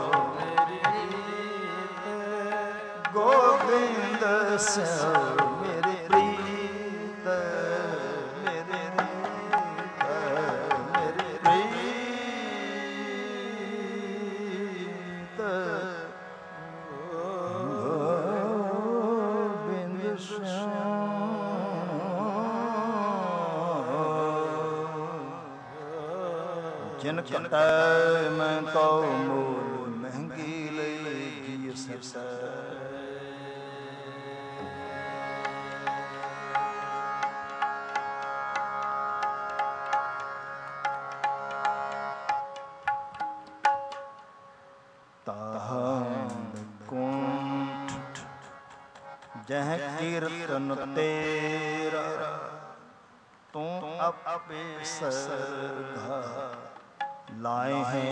ਗੋਬਿੰਦ ਸੋ ਮੇਰੀ ਪ੍ਰੀਤ ਮੇਰੀ ਰੀਤ ਮੇਰੀ ਰੀਤ ਗੋਬਿੰਦ ਸੋ ਜਿਨ ਕਟੈ ਮੈਂ ਤੋ ਮੂਲ ਮਹਿੰਗੀ ਲਈ ਜੀ ਸਰਸੈ ਜਹ ਕੀਰਤਨ ਤੇਰਾ ਤੂੰ ਆਪੇ ਸਰਗਾ ਲਾਏ ਹੈ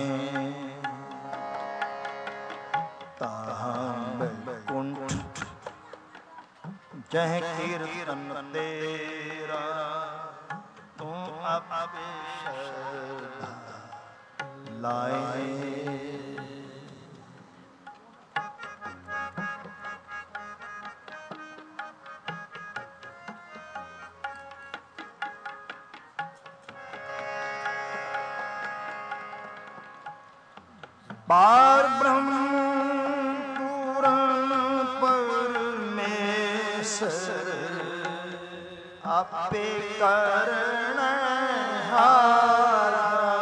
ਤਾਹਾਂ ਬੈਕੁੰਠ ਜਹ ਕੀਰਤਨ ਤੇਰਾ ਤੂੰ ਆਪੇ ਸਰਗਾ ਲਾਏ ਪਾਰ ਬ੍ਰਹਮ ਪੂਰਨ ਪਰਮੇਸ਼ਰ ਆਪੇ ਕਰਣ ਹਾਰਾ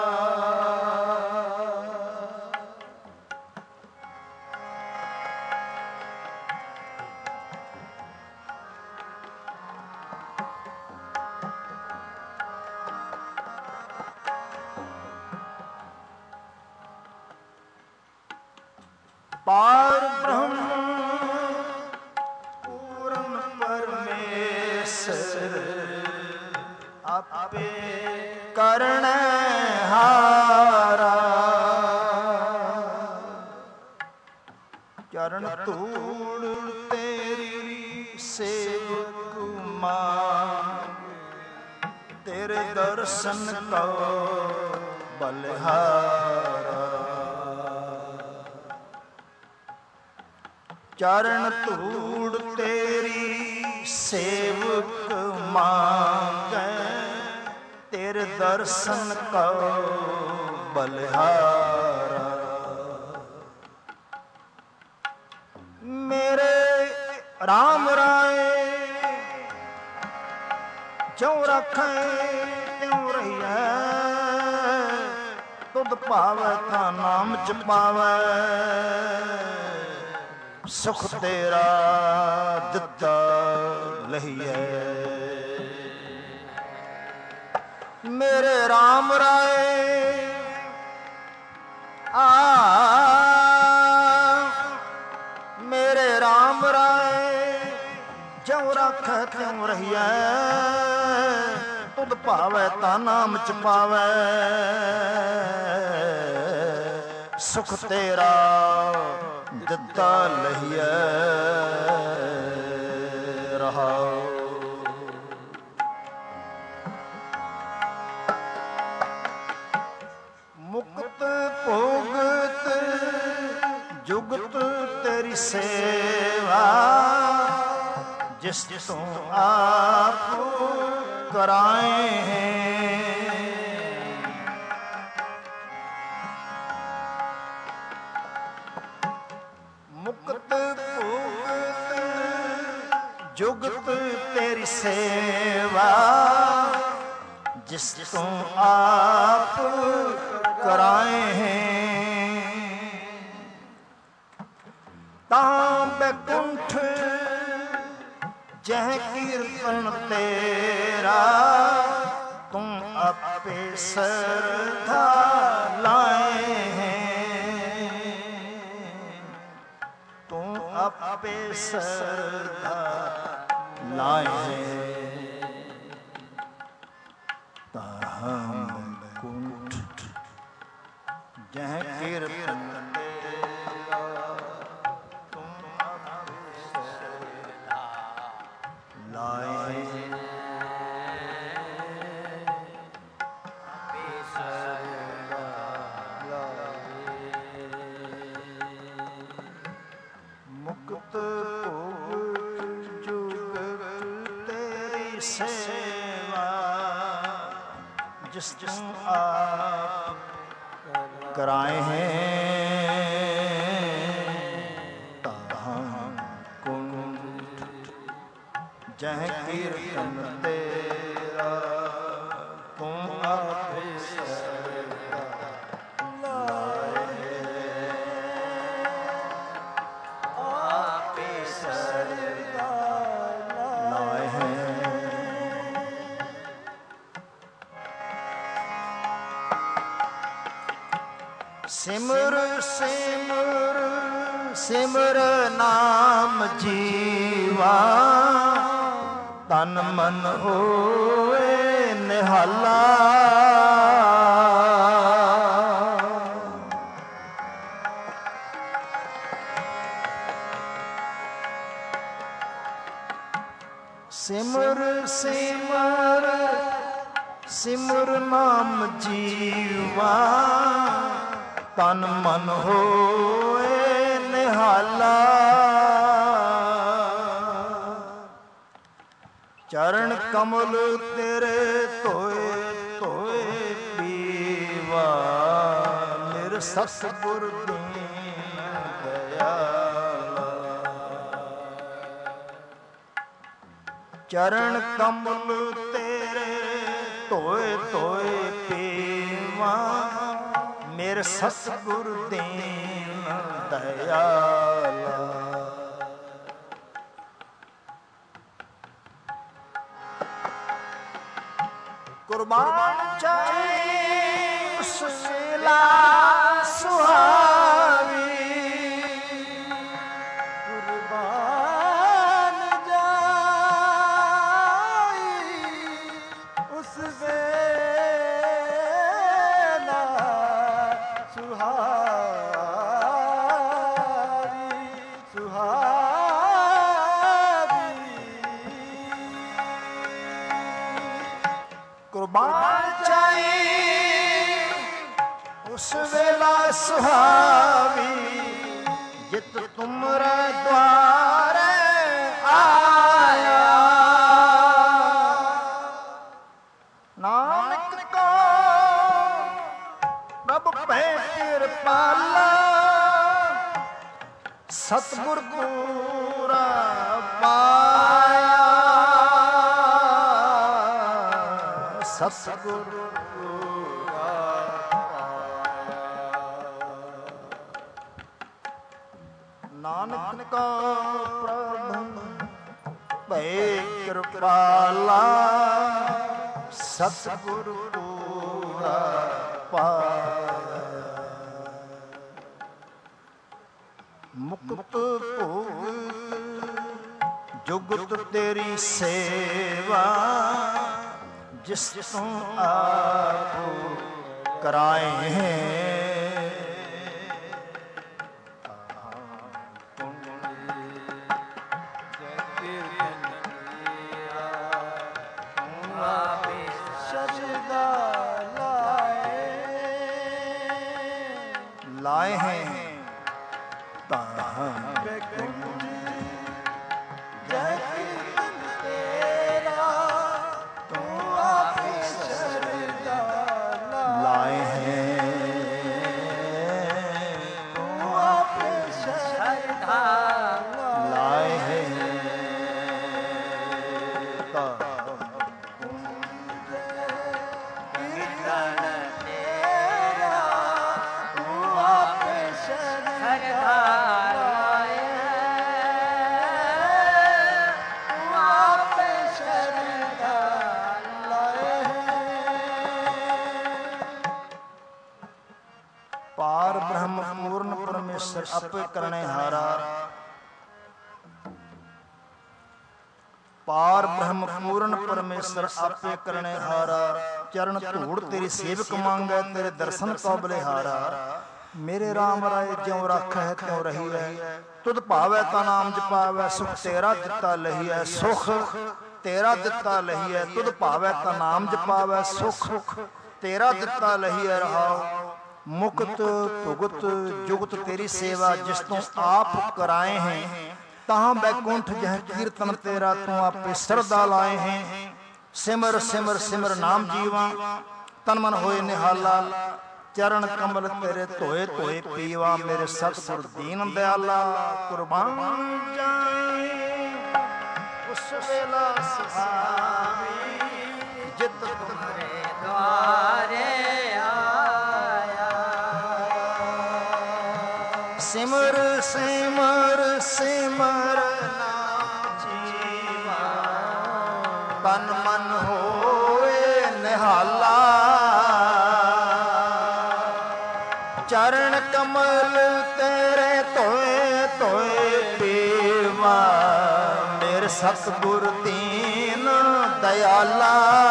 ਪਾਰ ਬ੍ਰਹਮ ਪੂਰਨ ਪਰਮੇਸ਼ਰ ਆਪੇ ਕਰਣ ਹਾਰਾ ਚਰਨ ਧੂੜ ਤੇਰੀ ਸੇਵਕ ਮਾਂ ਤੇਰੇ ਦਰਸ਼ਨ ਕੋ ਬਲਿਹਾਰਾ ਚਰਨ ਧੂੜ ਤੇਰੀ ਸੇਵਕ ਮੰਗੈ ਤੇਰੇ ਦਰਸ਼ਨ ਕੋ ਬਲਿਹਾਰਾ ਮੇਰੇ ਰਾਮ ਰਾਏ ਜੋ ਰਖੈ ਤਿਉ ਰਹੀਐ ਤੁਧ ਭਾਵੈ ਤਾਂ ਨਾਮ ਚ ਪਾਵੈ ਸੁਖ ਤੇਰਾ ਦਿੱਤਾ ਲਹੀਐ ਮੇਰੇ ਰਾਮ ਰਾਏ ਆ ਮੇਰੇ ਰਾਮ ਰਾਏ ਜੋ ਰਖੈ ਤਿਉ ਰਹੀਐ ਤੁਧ ਭਾਵੈ ਤਾਂ ਨਾਮ ਚ ਪਾਵੈ ਸੁਖ ਤੇਰਾ ਦਿੱਤਾ ਲਹੀਐ ਰਹਾਉ ਮੁਕਤ ਭੋਗਤ ਜੁਗਤ ਤੇਰੀ ਸੇਵਾ ਜਿਸ ਤੋਂ ਆਪ ਕਰਾਏ ਹੈ ਮੁਕਤ ਭੋਗਤ ਜੁਗਤ ਤੇਰੀ ਸੇਵਾ ਜਿਸ ਤੋਂ ਆਪ ਕਰਾਏ ਹੈ ਤਾਂ ਬੈਕੁੰਠ ਜਹ ਕੀਰਤਨ ਤੇਰਾ ਤੂੰ ਆਪੇ ਸਰਧਾ ਲਾਏ ਹੈ ਤੂੰ ਆਪੇ ਸਰਧਾ ਲਾਏ ਤਾਹਮ ਕੁੰਠ ਜਹ ਕੀਰਤਨ जिस तुम आप कराए हैं ताहम कुंठ जह कीर्तन तेरा तुम आप सिमर सिमर सिमर नाम जीवा तन मन होए निहाला सिमर सिमर सिमर नाम जीवा तन मन होए निहाला चरण कमल तेरे धोए धोए पीवा मेरे सतगुर दीन दयाला चरण कमल तेरे धोए धोए पीवा मेरे सतगुर दीन दयाला कुर्बान चाहे सुशीला सुहावी कुर्बान जाए उस वेला सुहावी सुहावी कुर्बान चाहे उस वेला सुहावी जित तुमरे द्वारे आया नानक को प्रभु पै कृपाला सतगुर पूरा पाया सतगुर नानक का प्रभु भय कृपाला सतगुर पूरा पाया मुक्त भोग जुगत तेरी सेवा जिस तुम आप कराए हैं लाए हैं ਆਪੇ ਕਰਨੇ ਹਾਰਾ। ਪਾਰ ਬ੍ਰਹਮ ਪੂਰਨ ਪਰਮੇਸ਼ਰ ਆਪੇ ਕਰਨੇ ਹਾਰਾ। ਚਰਨ ਧੂੜ ਤੇਰੀ ਸੇਵਕ ਮੰਗੈ, ਤੇਰੇ ਦਰਸ਼ਨ ਕੋ ਬਲਿਹਾਰਾ। ਮੇਰੇ ਰਾਮ ਰਾਏ ਜਿਉ ਰੱਖੈ ਤਿਉ ਰਹੀਐ, ਤੁਧ ਭਾਵੈ ਤਾਂ ਨਾਮ ਜਪਾਵੈ। ਸੁਖ ਤੇਰਾ ਦਿੱਤਾ ਲਹੀਐ, ਸੁਖ ਤੇਰਾ ਦਿੱਤਾ ਲਹੀਐ। ਤੁਧ ਭਾਵੈ ਤਾਂ ਨਾਮ ਜਪਾਵੈ, ਸੁਖ ਤੇਰਾ ਦਿੱਤਾ ਲਹੀਐ। ਰਹਾਉ ਮੁਕਤ ਭੁਗਤ ਜੁਗਤ ਤੇਰੀ ਸੇਵਾ, ਜਿਸ ਤੋਂ ਆਪ ਕਰਾਏ ਹੈ। ਤਾਂ ਬੈਕੁੰਠ ਜਹ ਕੀਰਤਨ ਤੇਰਾ, ਤੂੰ ਆਪੇ ਸਰਦਾ ਲਾਏ ਹੈ। ਸਿਮਰ ਸਿਮਰ ਸਿਮਰ ਨਾਮ ਜੀਵਾ, ਤਨ ਮਨ ਹੋਏ ਨਿਹਾਲਾ। ਚਰਨ ਕਮਲ ਤੇਰੇ ਧੋਏ ਧੋਏ ਪੀਵਾ, ਮੇਰੇ ਸਤਿਗੁਰ ਦੀਨ ਦਿਆਲਾ। ਕੁਰਬਾਨ ਜਾਏ ਉਸ ਵੇਲਾ ਸੁਹਾਵੀ, ਜਿਤ ਤੁਮਰੇ ਦੁਆਰੇ ਆਇਆ। ਸਿਮਰ ਸਿਮਰ ਸਿਮਰ ਨਾਮ ਜੀਵਾ, ਤਨ ਮਨ ਹੋਏ ਨਿਹਾਲਾ। ਚਰਨ ਕਮਲ ਤੇਰੇ ਧੋਏ ਧੋਏ ਪੀਵਾ, ਮੇਰੇ ਸਤਿਗੁਰ ਦੀਨ ਦਿਆਲਾ।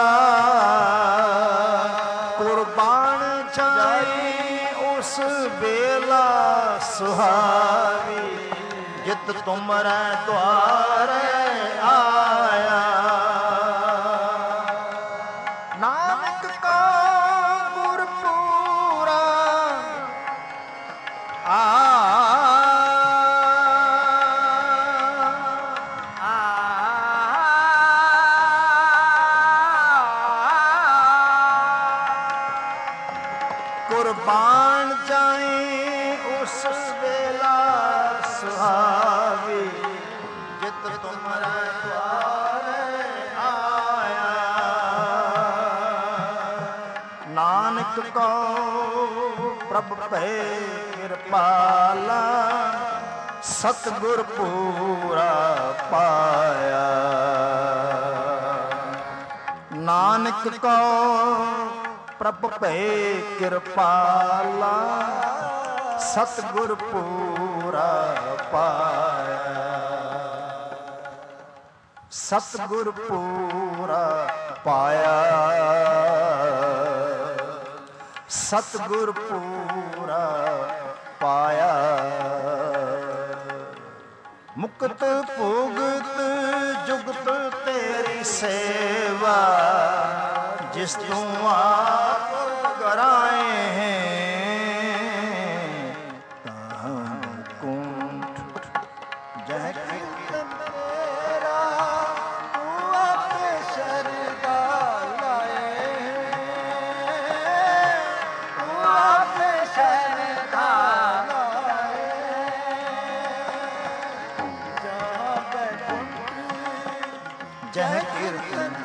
ਕੁਰਬਾਨ ਜਾਈ ਉਸ ਵੇਲਾ ਸੁਹਾਵੀ, ਜਿਤ ਤੁਮਰੇ ਦੁਆਰੇ ਆਇਆ। ਨਾਨਕ ਕਾ ਗੁਰ ਪੂਰਾ ਆ ਕੁਰਬਾਨ ਜਾਏ ਉਸ ਵੇਲਾ ਸੁਹਾਵੀ, ਜਿਤ ਤੁਮਰੇ ਦੁਆਰੇ ਆਇਆ। ਨਾਨਕ ਕੋ ਪ੍ਰਭ ਭੈ ਕਿਰਪਾਲਾ, ਸਤਿਗੁਰ ਪੂਰਾ ਪਾਇਆ। ਨਾਨਕ ਕੋ ਪ੍ਰਭ ਭੈ ਕਿਰਪਾਲਾ, ਸਤਿਗੁਰ ਪੂਰਾ ਪਾਇਆ। ਸਤਿਗੁਰ ਪੂਰਾ ਪਾਇਆ, ਸਤਿਗੁਰ ਪੂਰਾ ਪਾਇਆ। ਮੁਕਤ ਭੁਗਤ ਜੁਗਤ ਤੇਰੀ ਸੇਵਾ, ਜਿਸ ਤੂੰ ਆਪ ਕਰਾਏ ਹੈ। ਤਾਂ ਕੁੰਠ ਜਹ ਕੀਰਤਨ ਤੇਰਾ, ਤੂੰ ਆਪੇ ਸ਼ਰਦਾ ਲਾਏ। ਤੂੰ ਆਪੇ ਸ਼ਰਦਾ ਲਾਏ। ਜਹਾਂ ਬੈਕੁੰਠ ਜਹ ਕੀਰਤਨ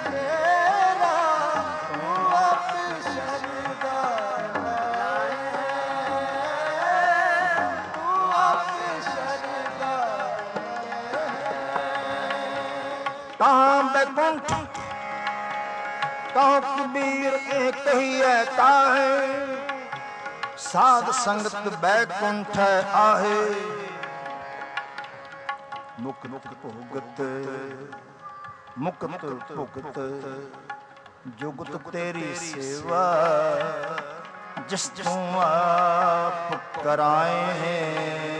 ਕਹਾਂ ਬੈਕੁੰਠ ਕਹੋ ਕਬੀਰ ਇਹ ਕਹੀਐ ਤਾਹੇ। ਸਾਧ ਸੰਗਤ ਬੈਕੁੰਠ ਆਹੇ। ਮੁਕਤ ਭੁਗਤ ਮੁਕਤ ਭੁਗਤ ਜੁਗਤ ਤੇਰੀ ਸੇਵਾ, ਜਿਸ ਤੂੰ ਆਪ ਕਰਾਏ ਹੈ।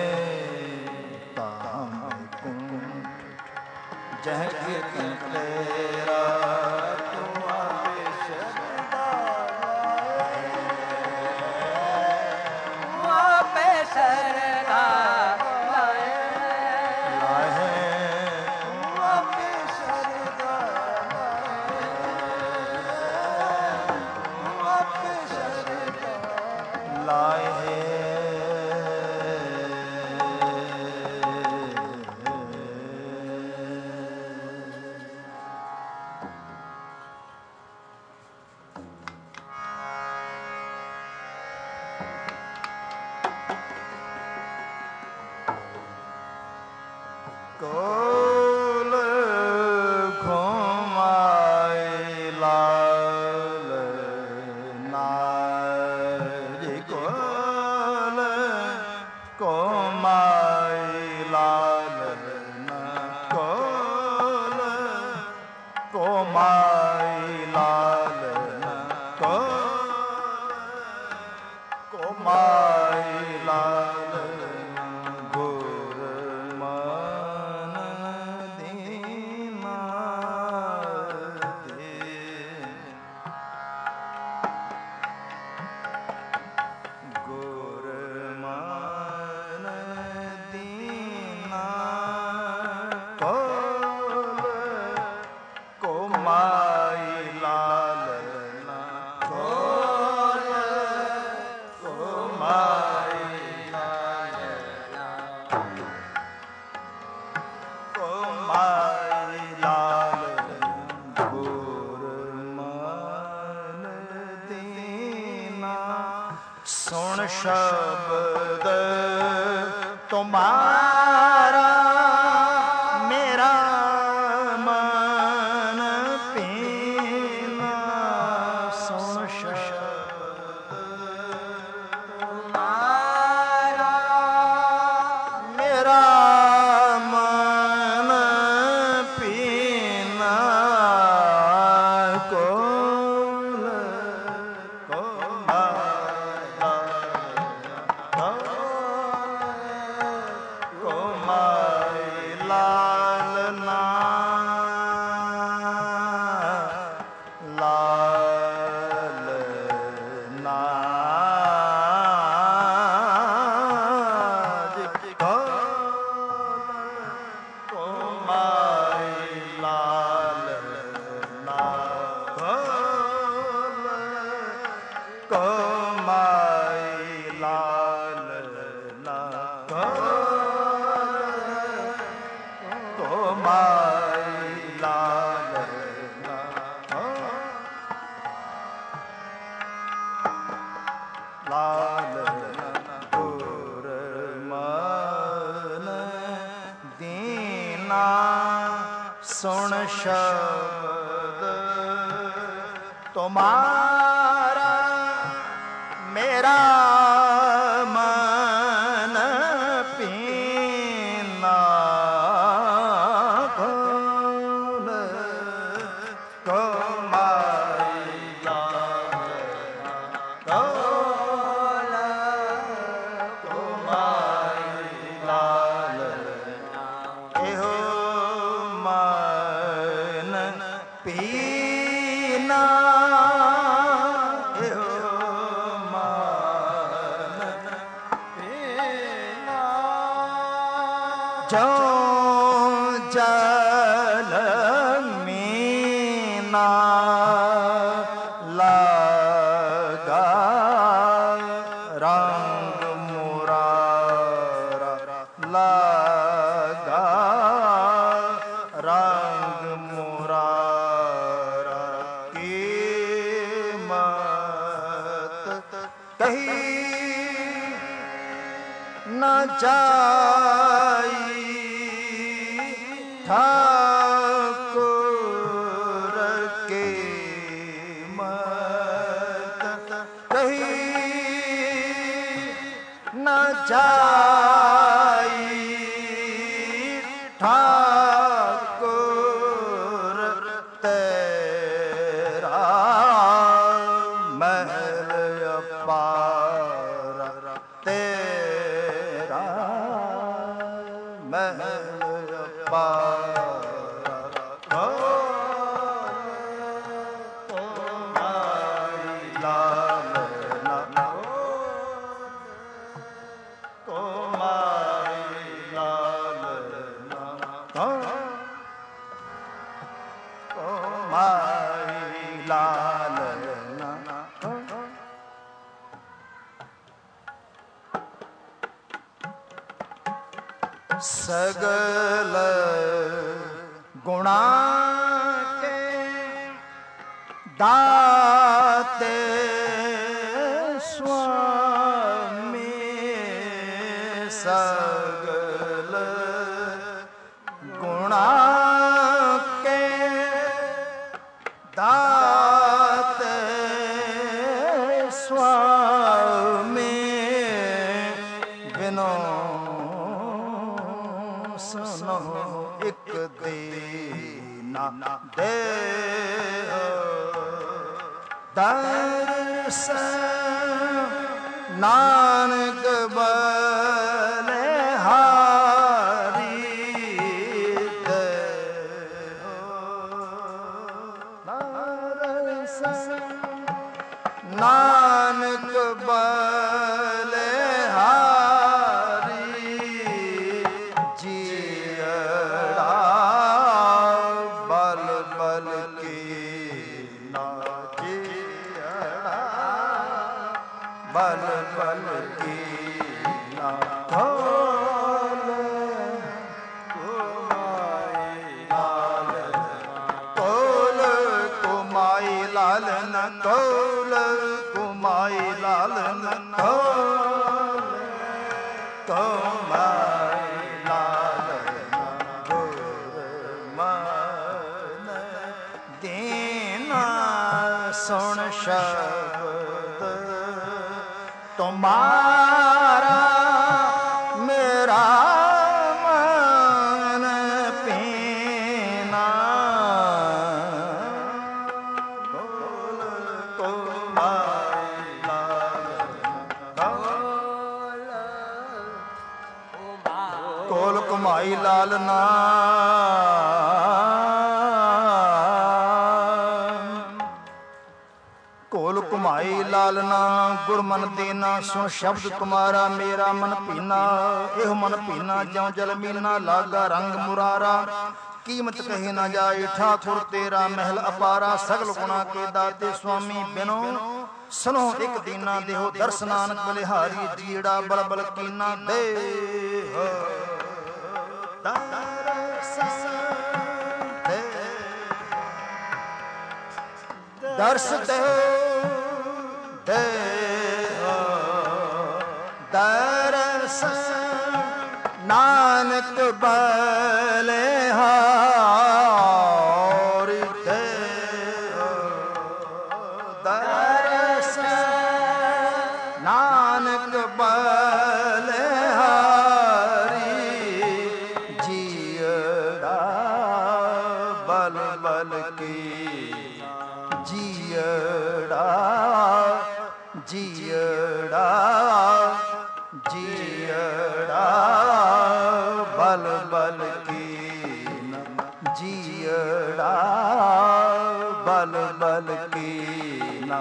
ਤਾਂ ਬੈਕੁੰਠ ਜਹ ਕੀਰਤਨ ਤੇਰਾ, ਤੂੰ ਆਪੇ ਸ਼ਰਦਾ ਲਾਏ। ਤੂੰ ਆਪੇ ਸ਼ਰਦਾ ਲਾਏ। ਲਾਏ ਤੂੰ ਆਪੇ ਸ਼ਰਦਾ ਲਾਏ। ਤੂੰ ਆਪੇ ਸ਼ਰਦਾ ਲਾਏ। ਕੋਲ ਘੁਮਾਏ ਲਾਲ ਨਾਜ ਕੋਲ ਕੋ ਸ਼ਬਦ ਤੁਮਾਰਾ ਮੇਰਾ ਮਨ ਪੀਨਾ ਸੁਣ ਸ਼ਬਦ ਤੁਮਾਰਾ ਮੇਰਾ ਮਨ ਪੀਨਾ ਕੋਲ ਸੁਣ ਸ਼ਬਦ ਤੁਮਾਰਾ ਮੇਰਾ ਮਨ ਪੀਨਾ ਕੋਲ ਕਮਾਈ ਕੋਲ ਕਮਾਈ ਲਾਲ ਇਹੋ ਪੀਨਾ ਇਹੋ ਮਨ ਪੀਨਾ ਜੋ ਜਲ ਮੀਨਾ ਲਗਾ ਰੰਗ ਮੁਰਾਰਾ ਲਗਾ ਰੰਗ ਮੁਰਾਰਾ ਕੀਮਤ ਕਹੀ ਨ ਜਾਈ ਠਾਕੁਰ ਕੀਮਤ ਕਹੀ ਨ ਜਾਈ ਠਾਕੁਰ ਤੇਰਾ ਮਹਿਲ ਅਪਾਰ ਤੇਰਾ ਮਹਿਲ ਅਪਾਰ ਸਗਲ ਗੁਣਾ ਕੇ ਦਾਤੇ ਸੁਆਮੀ ਸਗਲ ਗੁਣਾ ਕੇ ਦਾਤੇ ਸੁਆਮੀ ਬਿਨੋ ਸੁਨੋ ਇੱਕ ਦੇਨਾ ਦੇ ਦਰਸ਼ਨ ਨਾਨਕ ਬਲਿਹਾਰੀ ਦੇ ਦਰਸ਼ਨ ਨਾਨਕ ਬਲਿਹਾਰੀ ਜੀੜਾ ਬਲ ਬਲ ਕੀ ਨਾ ਜੀੜਾ ਬਲ ਬਲ ਕੀ ਨਾ शब्द तुम्हारा मेरा मन पीना बोल कुमाई कोल कुमाई लाल ना ਕੋਲ ਘੁਮਾਈ ਲਾਲਨਾ ਗੁਰਮਨ ਦੇਨਾ ਸੁਣ ਸ਼ਬਦ ਤੁਮਾਰਾ ਮੇਰਾ ਮਨ ਪੀਨਾ ਇਹ ਮਨ ਪੀਨਾ ਜਿਉ ਜਲ ਮੀਨਾ ਲਾਗਾ ਰੰਗ ਮੁਰਾਰਾ ਕੀਮਤ ਕਹੇ ਨਾ ਜਾਏ ਠਾਕੁਰ ਤੇਰਾ ਮਹਿਲ ਅਪਾਰਾ ਸਗਲ ਗੁਣਾ ਕੇ ਦਾਤੇ ਸੁਆਮੀ ਬਿਨੋ ਸੁਨੋ ਇੱਕ ਦੀਨਾ ਦੇਹੋ ਦਰਸ ਨਾਨਕ ਬਲਿਹਾਰੀ ਜੀੜਾ ਬਲਬਲ ਕੀਨਾ ਦੇ ਦਰਸ ਦੇ ਦੇ ਦਰਸ ਨਾਨਕ ਬਲਿਹਾਰੀ ਦੇ ਦਰਸ ਨਾਨਕ ਬਲਿਹਾਰੀ ਜੀੜਾ ਬਲ ਬਲ ਕੀ ਜੀੜਾ ਜੀੜਾ ਜੀੜਾ ਬਲ ਬਲ ਕੀ ਜੀੜਾ ਬਲ ਬਲ ਕੀ ਨਾ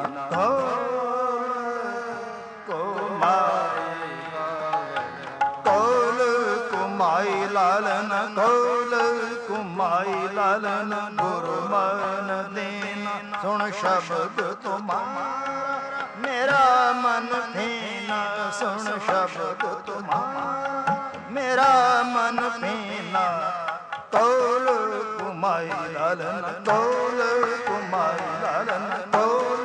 ਕੁਮਾਈ ਕੋਲ ਕੁਮਾਈ ਲਾਲਨ ਕੋਲ ਕੁਮਾਈ ਲਾਲਨ ਗੁਰਮਨ ਦੇਨਾ ਸੁਣ ਸ਼ਬਦ ਤੁਮਾਰਾ ਮੇਰਾ ਮਨ ਭੀਨਾ ਸੁਣ ਸ਼ਬਦ ਤੁਮਾਰਾ ਮੇਰਾ ਮਨ ਭੀਨਾ ਕੋਲ ਕੁਮਾਈ ਲਾਲਨ ਕੋਲ ਕੁਮਾਈ ਲਾਲਨ ਕੋਲ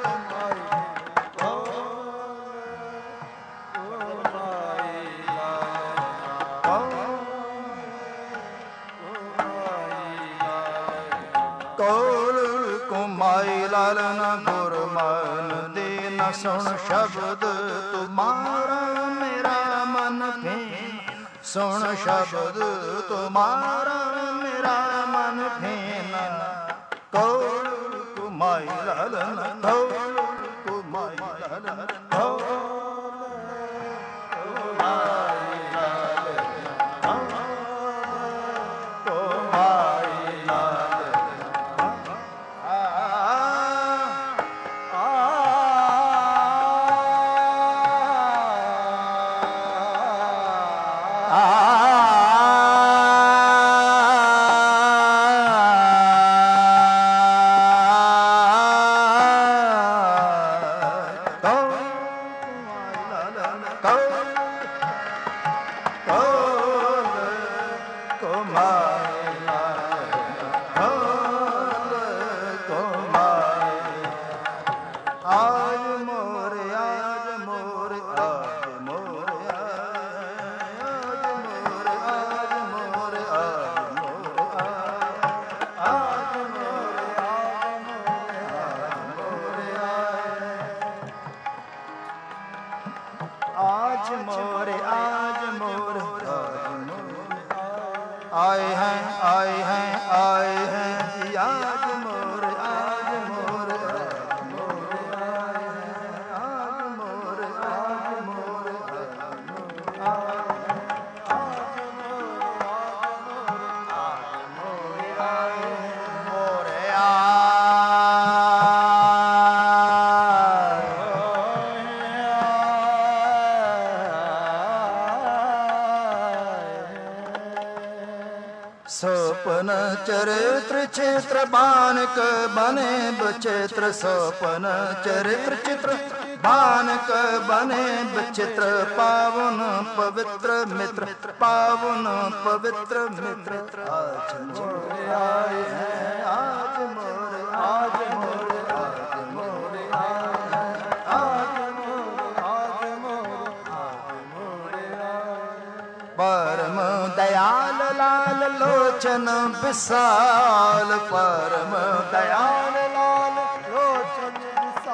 ਕੋਲ ਕੁਮਾਈ ਲਾਲਨ ਗੁਰਮਨ ਦੇ ਨ ਸੁਣ ਸ਼ਬਦ ਤੁਮਾਰਾ ਮੇਰਾ ਮਨ ਭੀਨਾ ਸੁਣ ਸ਼ਬਦ ਤੁਮਾਰਾ ਮੇਰਾ ਮਨ ਭੀਨਾ ਕੋਲ ਕੁਮਾਈ ਲਾਲਨ ਕੋਲ ਕੁਮਾਈ ਲਾਲਨ ਕੋਲ आए हैं आए हैं आए हैं जी आज मोर आज मोर आज मोर आए हैं आज मोर आज मोर सपन चरित्र चित्र बानक बने बचित्र सपन चरित्र चित्र बानक बने बचित्र पावन पवित्र मित्र पावन पवित्र मित्र आज मोरे आए हैं आज मोरे आज मोरे आज मोरे आए हैं आज मोरे आज मोरे आज मोरे आए परम दयाल लाल लोचन विशाल परम दयाल लाल लोचन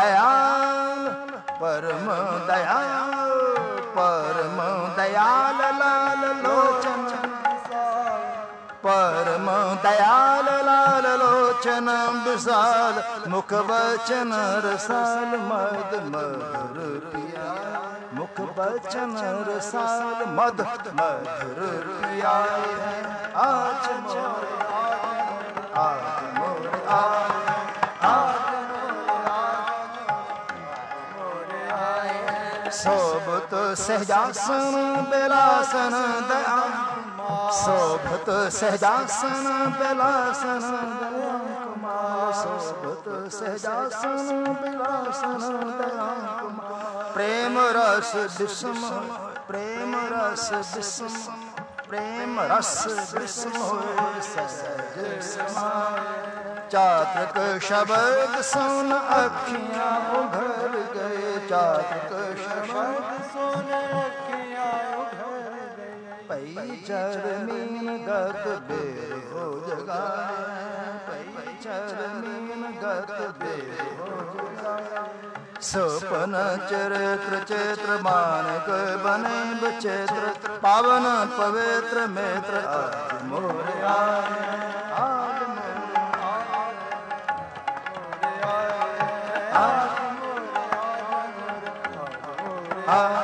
दयाल परम दयाल परम दयाल लाल लोचन परम दयाल लाल लोचन विशाल मुख बचन रसाल मद मधुर पिया मुख बचन रसाल मद मधुर पिया आज मोरे आज मोरे आज सोबत सहजासन बेलासन दया सोबत सहजासन बेलासन दया कुमार सोबत सहजासन बेलासन दया कुमार प्रेम रस विषम प्रेम रस विषम प्रेम रस विषम होए सहज समाए चातक शब्द सुन अखियां उघर गए चातक शब्द सुन अखियां उघर गए पई चरमीन गत बेर हो जगाए पई चरमीन गत बेर हो जगाए सपन चरित्र चित्र मानक बने बचित्र पावन पवित्र मित्र आज मोरे आए आज मोरे आज मोरे आए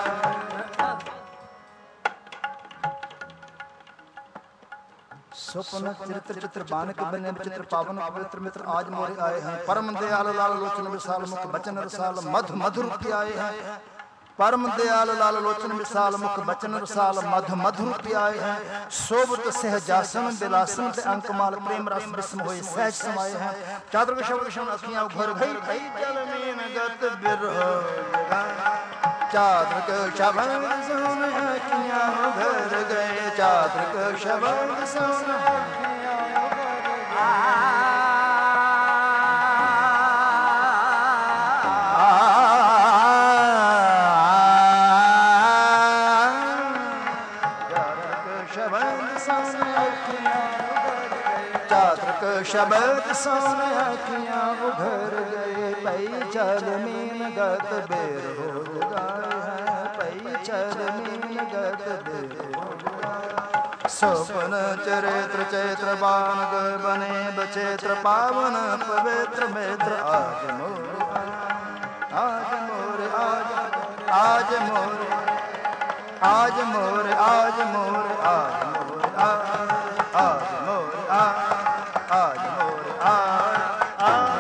स्वप्न चरित्र चित्र बानक बने विचित्र पावन पवित्र मित्र आज मोरे आए हैं परम दयाल लाल लोचन विशाल मुख बचन रसाल मधु मधुर आए हैं परम दयाल लाल लोचन विशाल मुख बचन रसाल मधु मधुर आए हैं सोबत सहजासन बिलासन ते अंकमाल प्रेम रस विस्म होए सहज समाये हैं चातुर्क शब्द सुन अखियां उघर गई कई जल मीन गत बिरह चातुर्क शब्द सुन अखियां उघर गए चातुर्क शब्द सुन अखियां उघर चातुर्क शब्द सुन अखियां उघर गए पई चल मीन गत बेर हो जगाए हैं पई चल मीन गत बेर हो जगाए सपन चरित्र चैत्र बानक बने बचेत्र पावन पवित्र मित्र आज मोरे आज मोरे आज आज मोरे आज मोरे आज मोरे आज मोरे आज आज मोरे आज आज मोरे आज आज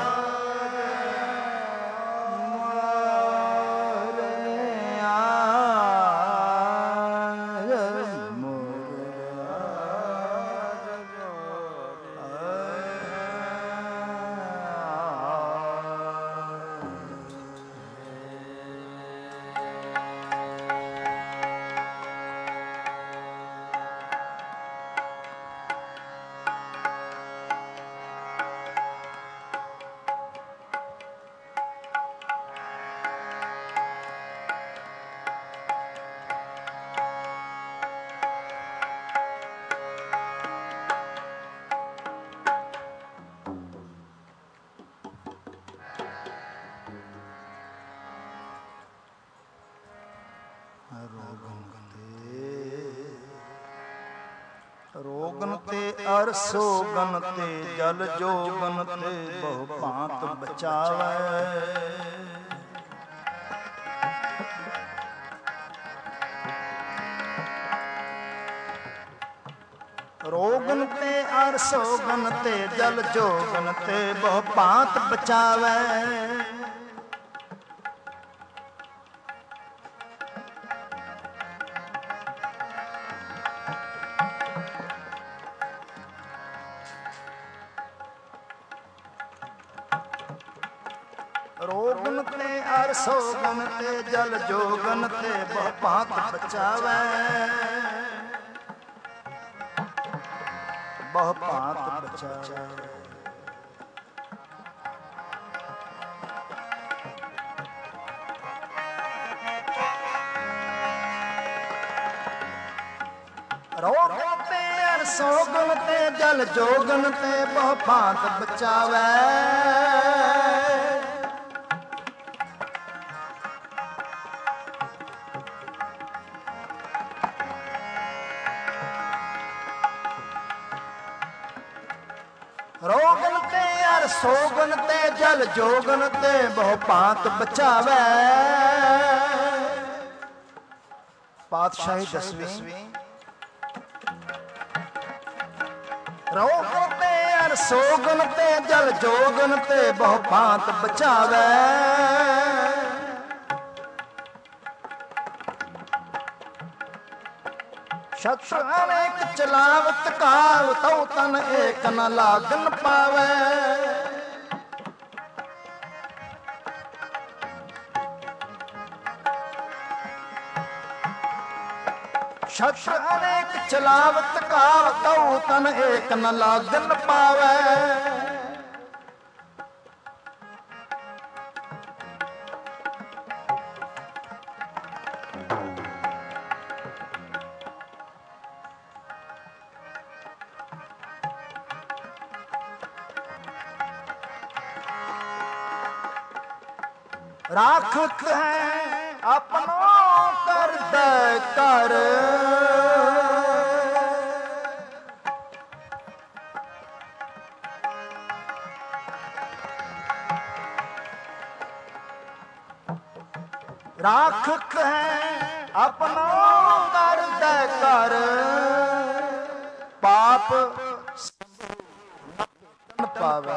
रोगन ते अर सोगन ते जल जोगन ते बहु भांत बचावे रोगन ते अर सोगन ते जल जोगन ते बहु भांत बचावे रोगन ते अर सोगन ते जल जोगन ते बहु भांत बचावे बहु भांत बचावे रोगन ते अर सोगन ते जल जोगन ते बहु भांत बचावे ਰੋਗਨ ਤੇ ਅਰ ਸੋਗਨ ਤੇ ਜਲ ਜੋਗਨ ਤੇ ਬਹੁ ਭਾਂਤ ਬਚਾਵੇ। ਪਾਤਸ਼ਾਹੀ ਦਸਵੀਂ ਰੋਗਨ ਤੇ ਅਰ ਸੋਗਨ ਤੇ ਜਲ ਜੋਗਨ ਤੇ ਬਹੁ ਭਾਂਤ ਬਚਾਵੇ। ਸ਼ਤਰ ਅਨੇਕ ਚਲਾਵਤ ਕਾਵ ਤਉ ਤਨ ਏਕ ਨ ਲਾਗਨ ਪਾਵੇ। ਸ਼ਤਰ ਅਨੇਕ ਚਲਾਵਤ ਕਾਵ ਤਉ ਤਨ ਏਕ ਨ ਲਾਗਨ ਪਾਵੇ। ਰਾਖਤ ਹੈ ਆਪਣੋ ਕਰਦਾ ਕਰ। ਰਾਖਤ ਹੈ ਆਪਣੋ ਕਰਦਾ ਕਰ। ਪਾਪ ਪਾਵੇ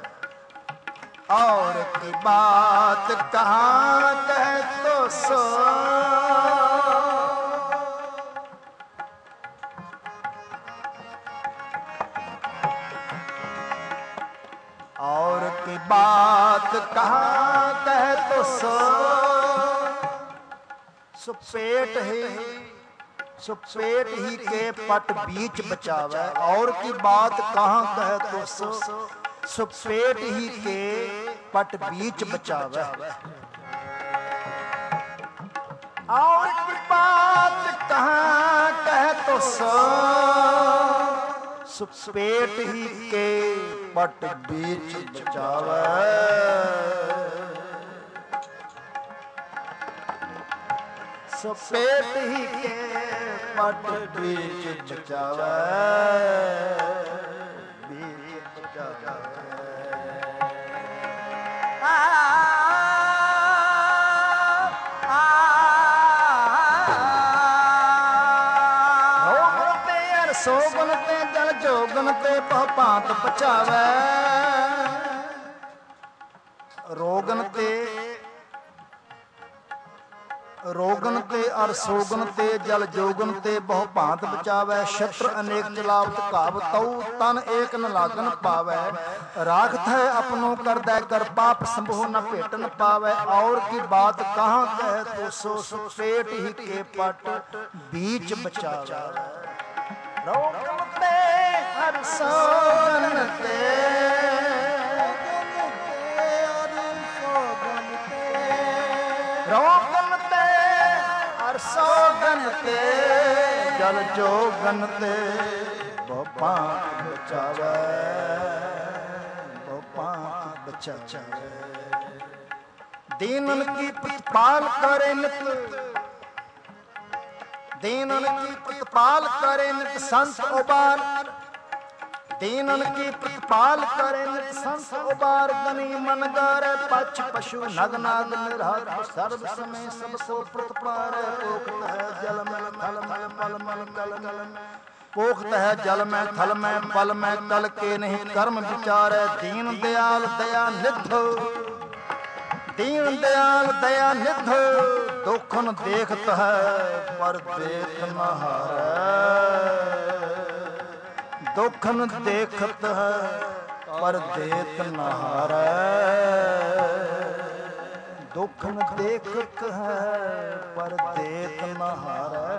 और की बात कहाँ कह तो सो। और की बात कहाँ कह तो सो। सुपेट ही सुपेट ही के पट बीच बचावे। और की बात कहाँ कह तो सो। सुपेट ही के पट बीच बचावे। और की बात कहाँ कह तो सो। सुपेट ही के पट बीच बचावे। सुपेट ही के पट बीच बचावे। बीच बचावे। ਸੋਗਨ ਤੇ ਜਲ ਜੋਗਨ ਤੇ ਬਹੁ ਭਾਂਤ ਬਚਾਵੇ। ਰੋਗਨ ਤੇ ਰੋਗਨ ਤੇ ਅਰ ਸੋਗਨ ਤੇ ਜਲ ਜੋਗਨ ਤੇ ਬਹੁ ਭਾਂਤ ਬਚਾਵੇ। ਸ਼ਤਰ ਅਨੇਕ ਚਲਾਵਤ ਘਾਵ ਤਉ ਤਨ ਏਕ ਨ ਲਾਗਨ ਪਾਵੇ। ਰਾਖਤ ਹੈ ਆਪਣੋ ਕਰਦਾ ਕਰ ਪਾਪ ਸੰਭੋ न भेटन पावे। और की बात कहाँ कह तो सो। सुपेट ही के पट बीच बचावे। रोगन ते हर सोगन ते रोगन ते हर सोगन ते जल जोगन ते बहु भांत बचावे। बहु भांत बचावे। दीनन की प्रतिपाल करे नित। दीनन की प्रतिपाल करे नित संत उबार। दीनन की प्रतिपाल करे नित संत उबार। गनी मन गारे पछ पशु नग नाग निरहर। सर्व समय सब को प्रतिपार। पोखत है जल में थल में पल में कल में। पोखत है जल में थल में पल में कल के नहीं कर्म विचार। दीन दयाल दया निध। दीन दयाल दया निध। दुखन देखत है पर देख न हारै। दुखन देखत है पर देख न हारै। दुखन देखत है पर देख न हारै।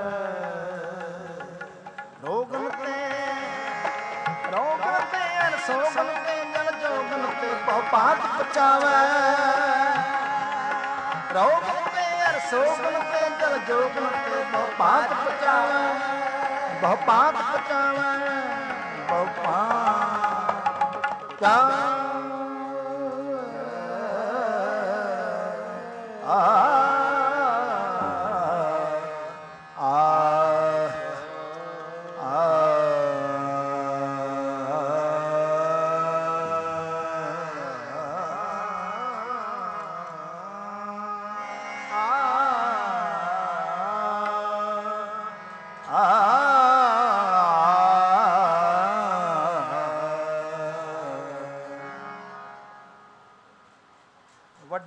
रोगन ते रोगन ते अर सोगन ते जल जोगन ते बहु भांत बचावे। रोगन ते अर सोगन ते जल जोगन ते बहु भांत बचावे। बहु भांत बचावे। बहु भांत बचावे। आ आ आ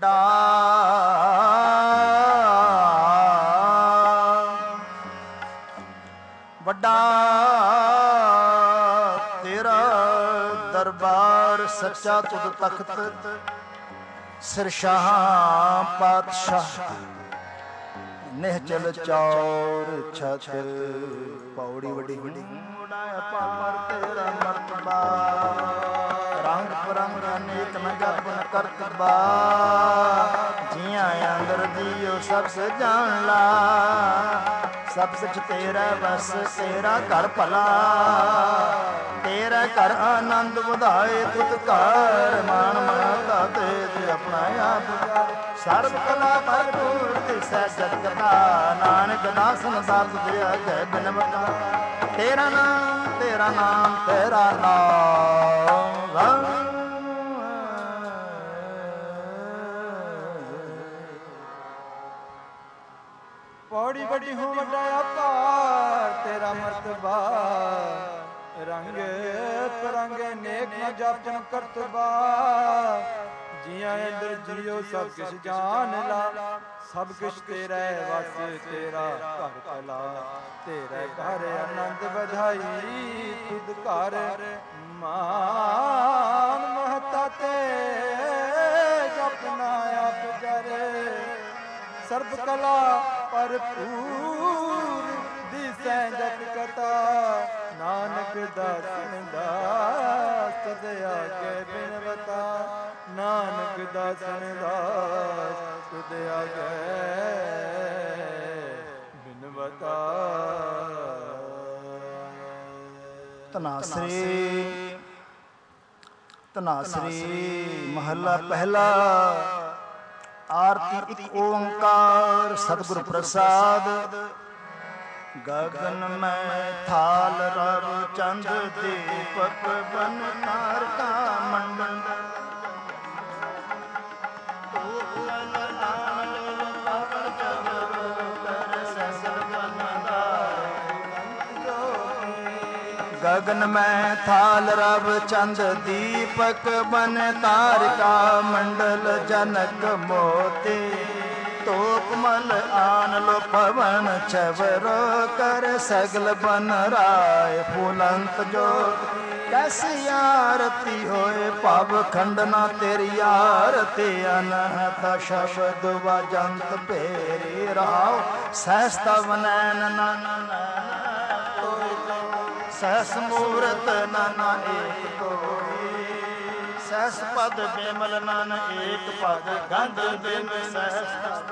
ਵੱਡਾ ਵੱਡਾ ਤੇਰਾ ਦਰਬਾਰ ਸੱਚਾ ਤੁਧ ਤਖਤ ਸਿਰਸ਼ਾਹ ਪਾਤਸ਼ਾਹ ਨਿਹਚਲ ਚੌਰ ਛਤ ਪੌੜੀ ਵੱਡੀ ਵੱਡੀ ਪਾਪਰ ਤੇਰਾ ਮਰਤਬਾ ਰੰਗ ਬਰੰਗ ਅਨੇਕ ਨ ਜਪਨ ਕਰਤਬਾ ਜੀਆਂ ਅੰਦਰ ਜੀਓ ਸਭ ਸੇ ਜਾਣ ਲਾ ਸਭ ਕੁਛ ਤੇਰਾ ਵਸ ਤੇਰਾ ਘਰ ਭਲਾ ਤੇਰਾ ਘਰ ਆਨੰਦ ਵਧਾਏ ਤੁਧ ਘਰ ਮਾਨ ਮਾਤਾ ਤੇ ਆਪਣਾ ਆਪ ਸਰਬ ਕਲਾ ਭਰਪੂਰ ਤਿਸੈ ਜਗਤਾ ਨਾਨਕ ਦਾਸਨ ਦਾਤ ਦਿਆ ਕੈ ਬਿਨਵਤਾ ਤੇਰਾ ਨਾਮ ਤੇਰਾ ਨਾਮ ਤੇਰਾ ਨਾਮ ਪੌੜੀ ਵੱਡੀ ਹੋ ਵੱਡਾ ਅਪਾਰ ਤੇਰਾ ਮਰਤਬਾ ਰੰਗ ਪਰੰਗ ਨੇਕ ਨ ਜਪਨ ਕਰਤਬਾ ਜੀਆਂ ਅੰਦਰ ਜੀਓ ਸਭ ਕਿਛ ਜਾਣ ਲਾ ਸਭ ਕਿਛ ਤੇਰਾ ਵਸ ਤੇਰਾ ਘਰ ਭਲਾ ਤੇਰਾ ਘਰ ਆਨੰਦ ਵਧਾਈ ਤੁਧ ਘਰ ਮਾਨ ਮਹਤਾ ਤੇ ਜਪਨਾ ਆਪ ਜਰੇ ਸਰਬ ਕਲਾ ਭਰਪੂਰ ਦਿਸੈ ਜਗ ਕਥਾ ਨਾਨਕ ਦਾਸਨ ਦਾਸ ਤਦ ਆਗੇ ਬਿਨਵਤਾ ਨਾਨਕ ਦਾਸਨ ਦਾਸ ਤਦ ਆਗੇ ਬਿਨਵਤਾ ਧਨਾਸਰੀ ਧਨਾਸਰੀ ਮਹੱਲਾ ਪਹਿਲਾ ਆਰਤੀ ਇੱਕ ਓੰਕਾਰ ਸਤਿਗੁਰ ਪ੍ਰਸਾਦ ਗਗਨ ਮੈਂ ਥਾਲ ਰਵ ਚੰਦ ਦੀਪਕ ਬਨ ਤਾਰਕਾ ਮੰਡਲ गगन में थाल रव चंद दीपक बन तारका मंडल जनक मोती तोपमल आन लो पवन चवरो कर सगल बन राय फूलंत जो कैसी आरती होए पव खंडना तेरी आरती अनहत शब्द वजंत पेरी रहाओ सहस्तव नैन नन सहस मूरत नाना एक कोई सहस पद बेमल नान एक पद गंध बिन सहस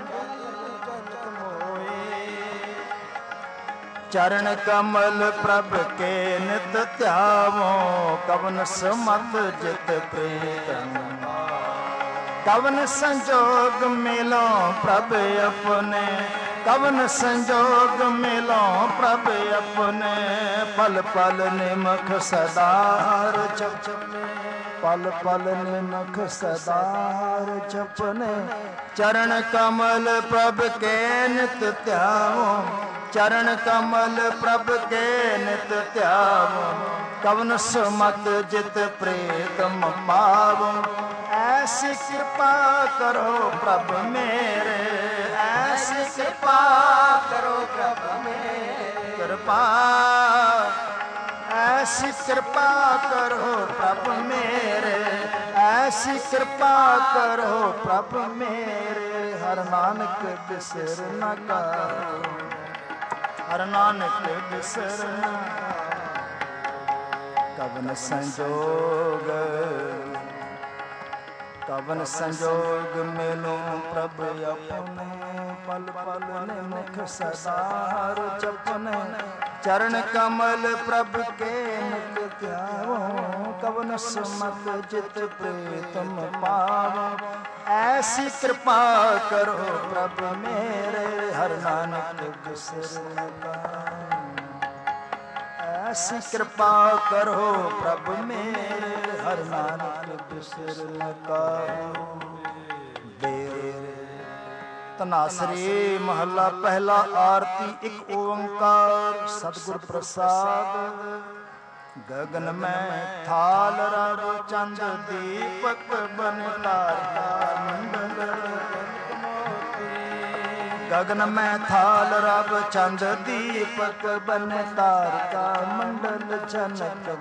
चरण कमल प्रभ के नित त्यावो कवन समत जित प्रीतम कवन संजोग मिलो प्रभ अपने कवन संजोग मिलो प्रभ अपने पल पल निमख सदार जपने पल पल निमख सदार जपने चरण कमल प्रभ के नित त्यावो चरण कमल प्रभ के नित त्यावो कवन सुमत जित प्रीतम पावो ऐसी कृपा करो प्रभ मेरे ऐसी कृपा करो प्रभ मेरे कृपा ऐसी कृपा करो प्रभ मेरे ऐसी कृपा करो प्रभ मेरे हर नानक बिसर न करो हर नानक बिसर न कवन संजोग कवन संजोग मिलो प्रभ अपने पल पल निमुख सदार जपने चरण कमल प्रभ के नित त्यावो कवन सुमत जित प्रीतम पावो ऐसी कृपा करो प्रभ मेरे हर नानक बिसर न पावो ऐसी कृपा करो प्रभ मेरे हर नानक बिसर न पावो ਧਨਾਸਰੀ ਮਹੱਲਾ ਪਹਿਲਾ ਆਰਤੀ ਇੱਕ ਓੰਕਾਰ ਸਤਿਗੁਰ ਪ੍ਰਸਾਦ ਗगन में थाल रव चंद दीपक बन तारका मंडल गगन में थाल रव चंद दीपक बन तारका मंडल जनक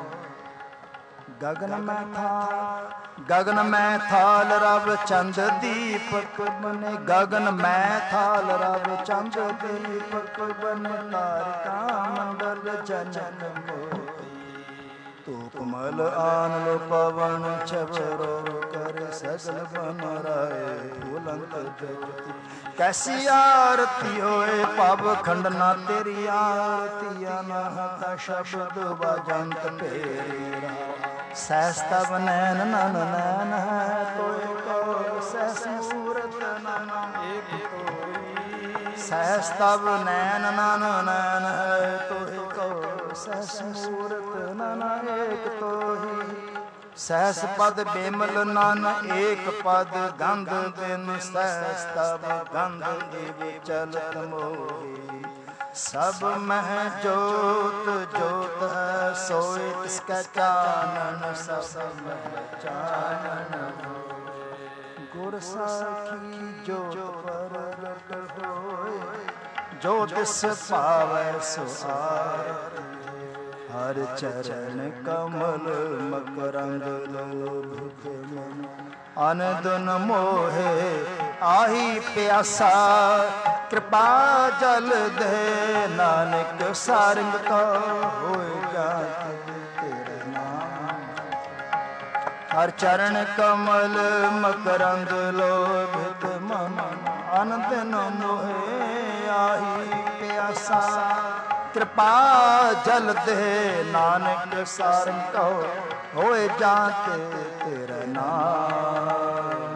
गगन में थाल गगन में थाल रव चंद दीपक बने गगन में थाल रव चंद दीपक बन तारका मंडल जनक तू कमल आन लो पवन छवरो कर सगल बन राय फूलंत जगती कैसी आरती होए पब खंडना तेरी आरती अनहता शब्द बजंत पेरा सहस्तव नैन नन नैन है तोय को सहस मूरत नन एक तोई सहस्तव नैन नन नैन है तोय को सहस मूरत नन एक तोही सहस पद बेमल नन एक पद गंध बिन सहस्तव गंध दिव चलत मोही सब मह जोत जोत है सोए तिसका चानन सब मह चानन गुर साखी जोत प्रगट होए जो तिस पावै सो आरती हर चरण कमल मकरंद लोभ मन अनदन मोहे आही प्यासा कृपा जल दे नानक सारंग का होए जात तेरे नाम हर चरण कमल मकरंद लोभित मन अनदन मोहे आही प्यासा कृपा जल दे नानक सारंग का होए जात तेरा नाम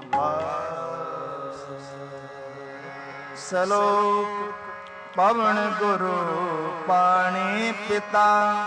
सलोक पवन गुरु पानी पिता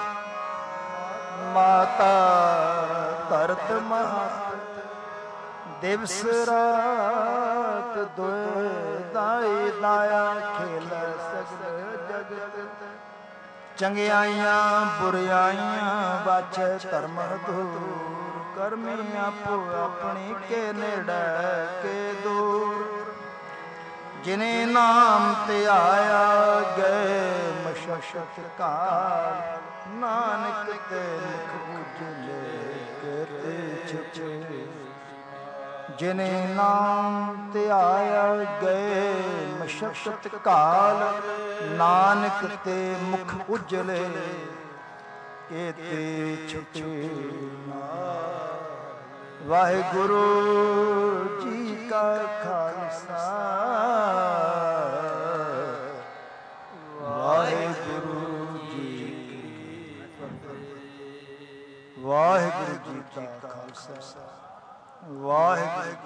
माता तरत महत दिवस रात दोए दाई दाया खेल सगल जगत चंगियाइयां बुराइयां बाछे धर्म दूर करमी आपो अपनी के नेड़े के दूर जिने नाम ते आया गए मशक्कत काल नानक ते मुख उजले करते छुपे जिने नाम ते आया गए मशक्कत काल नानक ते मुख उजले केते छुपे वाहिगुरु जी का खालसा वाहिगुरु जी की फतेह वाहिगुरु जी का खालसा वाहिगुरु